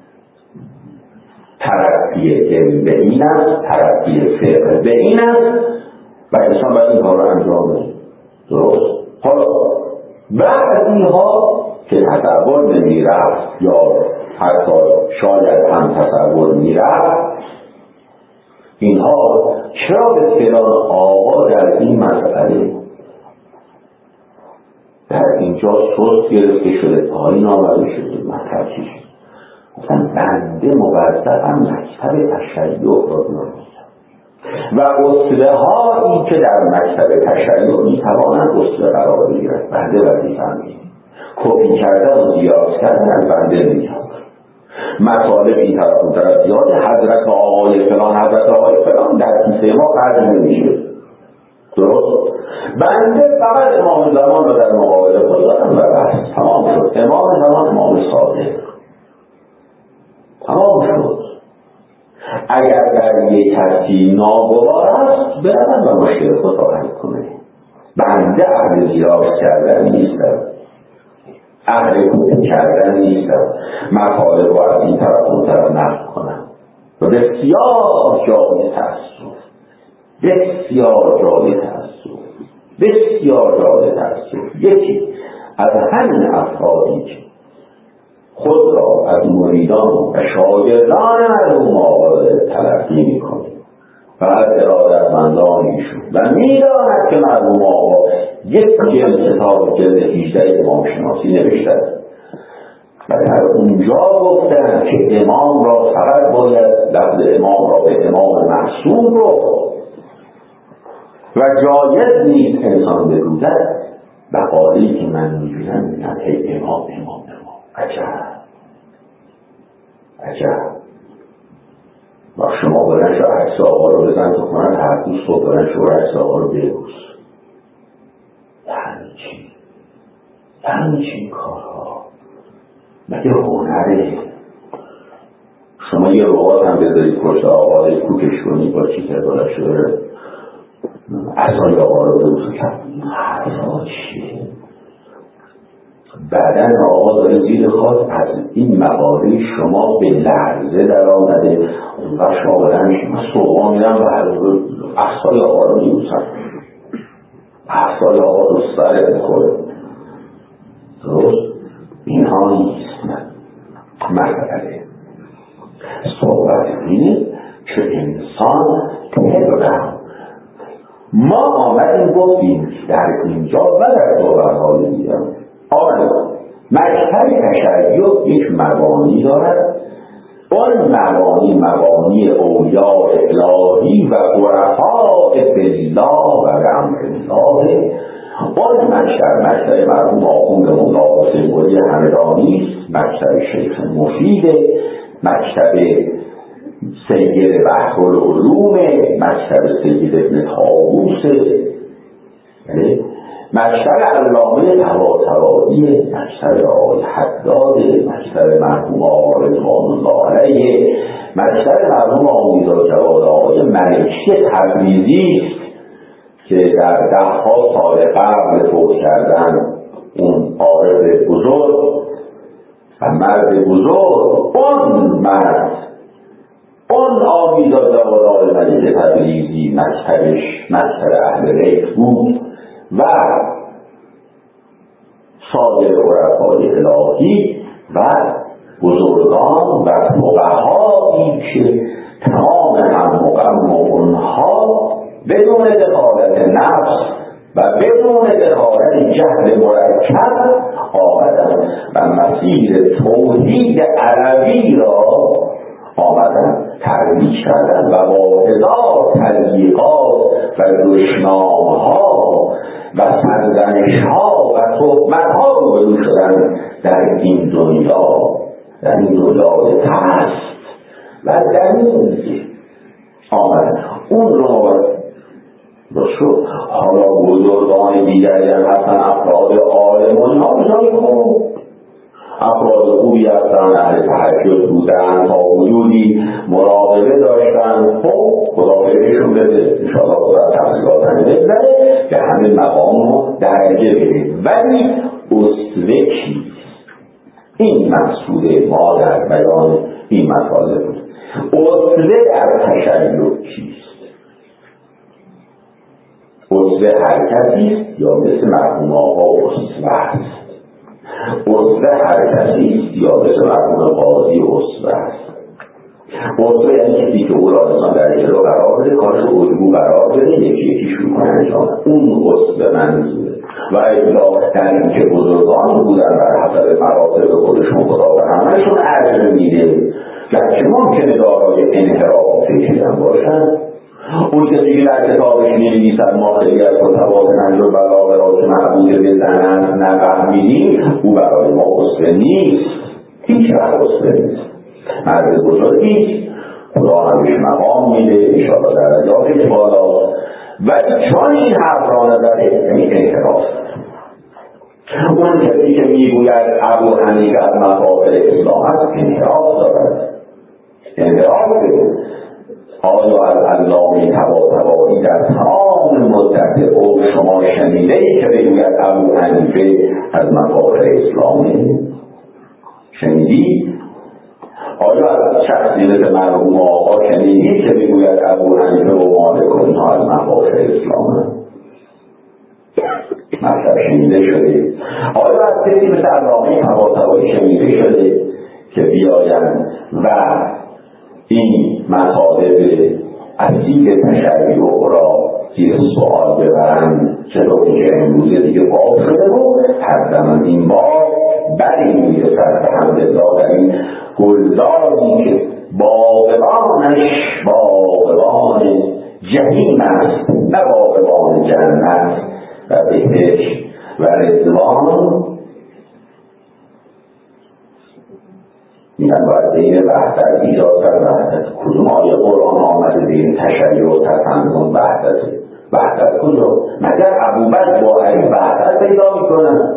A: ترقی علم به این است، ترقی فقه به این است و انسان باید این کار رو انجام بده. درست؟ حالا بعضی ها که تصور نمیرفت یا حتی شاید هم تصور میرفت اینها چرا به فلان آقا در این مسئله در اینجا سست گرفته شده، پایین آمده شده؟ مطلب چی شد؟ گفتن بنده موظفم مکتب تشیع را بیاموزم و اسوه هایی که در مکتب تشیع میتوانند اسوه قرار بگیرد. بنده وظیفه‌ام اینه. کپی کردن و زیاد کردن از بنده میاد. مطالب این طرف اون طرف زیاده، حضرت آقای فلان حضرت آقای فلان در کیسه ما خرج نمیشه. درست؟ بنده فقط امام زمان رو در مقابل خود دارم و بس تمام شد. امام زمان امام صادق تمام شد. اگر در یک کسی ناگوار است برن و مشکل خود را حل کنه. بنده اهل زیاد کردن نیستم، اهل کپی کردن نیستم، مطالب رو از این طرف اون طرف نقل کنم. و بسیار جای تأسف، بسیار جای تأسف، بسیار جای تأسف. یکی از همین افرادی که خود را از مریدان و شاگردان مرحوم آقا تلقی می‌کنه و از ارادتمندان ایشون و می‌داند که مرحوم آقا یک جلد کتاب جلد 18 امام شناسی نوشتند و در اونجا گفتند که امام را فقط باید لفظ امام را به امام معصوم رو و جایز نیست انسان بگوید. مقاله‌ای که من می‌بینم میگن ای امام امام امام. عجب. و شما برن شو عکس آقا رو بزن تو کنن هر دوست صبح برن شو عکس آقا رو بگوز. یعنی چی کارها؟ مگه هنره؟ شما یه ربات هم بذارید پشت آقای کوکش کنی با چی کرداله شده عصای آقا رو بگوز کرد. حرفا چیه؟ بدن آقا داره زیر خواست از این مقاله شما به لرزه در آمده و شما بدن شما صبح میرم و احسای آقا رو میوزن، احسای آقا رو سره میکنه. درست؟ اینها نیست. مسئله صحبت اینه که انسان طبقه ما آمدیم گفتیم در اینجا و در صحبت‌های دیگر مکتب تشیع یک مبانی دارد. اون مبانی اولیاء الهی و عرفاء بالله و امر الله. اون مکتب مرحوم آخوند مولا حسین قلی همدانی است، مکتب شیخ مفید، مکتب سید بحرالعلوم، مکتب سید ابن طاووس، مکتب علامه طباطبایی، مکتب آقای حداد، مکتب مرحوم آقا رضوان الله علیه، مکتب مرحوم آقا جواد آقای ملکی تبریزی است که در 10 سال قبل فوت کردن. اون عارف بزرگ و مرد بزرگ، اون مرد، اون آقای جواد آقای ملکی تبریزی مکتبش مکتب اهل بیت بود و سایر عرفای الهی و بزرگان و فقهایی که تمام هم و غم اونها بدون دخالت نفس و بدون دخالت جهل مرکب آمدن و مسیر توحید عربی را آمدن ترویج کردن و با هزار تضییقات و دشنامها و سرزنش‌ها و تهمت‌ها روبرو شدن در این دنیای پست و در این آمدن. اون رو شد. حالا بزرگان دیگری هم هستن، افراد عالمان ها بزرگ خوب، افراد خوبی هستن، اهل تحجد بودن، تا حدودی مراقبه داشتن. خب خدا خیرشون بده، انشاءالله خدا تحصیلات همه بزنه که همه مقام رو درجه بده. ولی اسوه کیست؟ این مقصود ما در بیان این مطالب بود. اسوه در تشیع کیست؟ اسوه هر کسی است یا مثل مرحوم آقا اسوه است؟ اسوه هر کسی است یا مثل مرحوم قاضی اسوه است؟ اصول یعنی کسی که او را انسان در جلو قرار بده، کارش رو الگو قرار بده، یکی شروع کنه انجام. اون اصول منظوره. و اطلاق در این که بزرگان بودن بر حسب مراتب خودشون خدا به همهشون اجر میده، گرچه ممکنه دارای انحراف فکری هم باشن. اون کسی که در کتابش می‌نویسد ما خیلی از کتابات نهج البلاغه را که معبود به زنند نفهمیدیم، او برای ما اصل نیست، هیچ وقت اصل نیست. مرد بزرگی خدا همیشه مقام میده، انشاءالله درجاتش بالاست، ولی چون این حرف را نداره یعنی انحراف. اون کسی که میگوید ابو حنیفه از مفاخر اسلام است انحراف دارد. انحراف آیا از علامه طباطبایی در تمام مدت او شما شنیده ای که بگوید ابو حنیفه از مفاخر اسلامی؟ شنیدی؟ آیا از شخصیت مرحوم آقا شنیدی که بگوید ابو حنیفه و مالک و اینها از مفاخر اسلامه؟ مطلب شنیده شده. آیا از کسی مثل علامه طباطبایی شنیده شده که بیایند و این مطالب اصیل تشیع را زیر سوال ببرند؟ چطور که امروز دیگه باب شده و هر زمان این باب بری میرسد الحمدلله در این گلزاری که باغبانش باغبان جحیم است، نه باغبان جنت و بهشت و رضوان. میگن باید بین وحدت ایجاد کرد. وحدت کدوم آیه قرآن آمده بین تشیع و تفنن وحدت کدوم؟ مگر ابوبکر با علی وحدت پیدا میکنن؟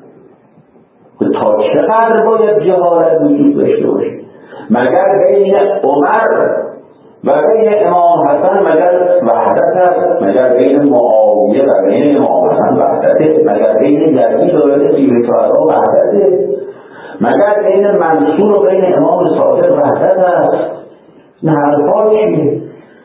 A: تا چقدر باید جهالت وجود داشته باشه؟ مگر بین عمر و بین امام حسن مگر وحدت است؟ مگر بین معاویه و بین امام حسن وحدته؟ مگر بین یزید و بین سیبطارا وحدته؟ مگر بین منصور و بین امام صادق وحدت است؟ نه حرفا چیه؟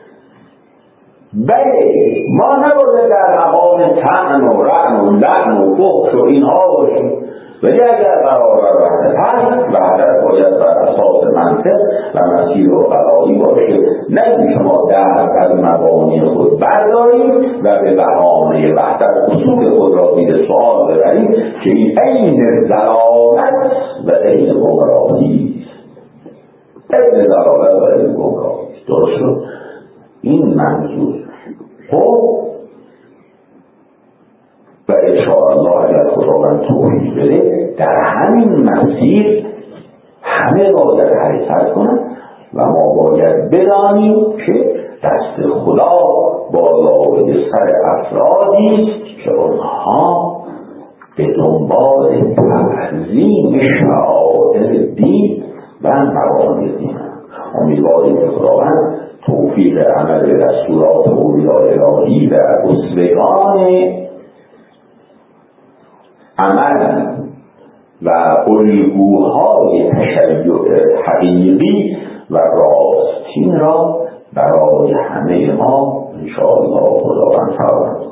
A: بله ما نباید در مقام طعن و رعن و لعن و فحش و اینها باشیم، ولی اگر قرار وحدت هست، وحدت باید بر اساس منطق و مسیر و قضایی باشه، نه شما دست از مبانی خود بردارید و به بهانه وحدت اصول خود را زیر سوال ببرید که این عین ضلالت و عین گمراهی است. عین ضلالت و عین گمراهی است. درست شد؟ این منظور. خب و انشاءالله اگر خداوند توفیق بده در همین مسیر همه باید حرکت کنند و ما باید بدانیم که دست خدا بالای سر افرادی است که آنها به دنبال تعظیم شعائر دین و مبانی دین. امیدواریم که خداوند توفیق عمل به دستورات اولیای الهی و اسوگان عمل و الگوهای تشیع حقیقی و راستین را برای همه ما انشاءالله خداوند فراهم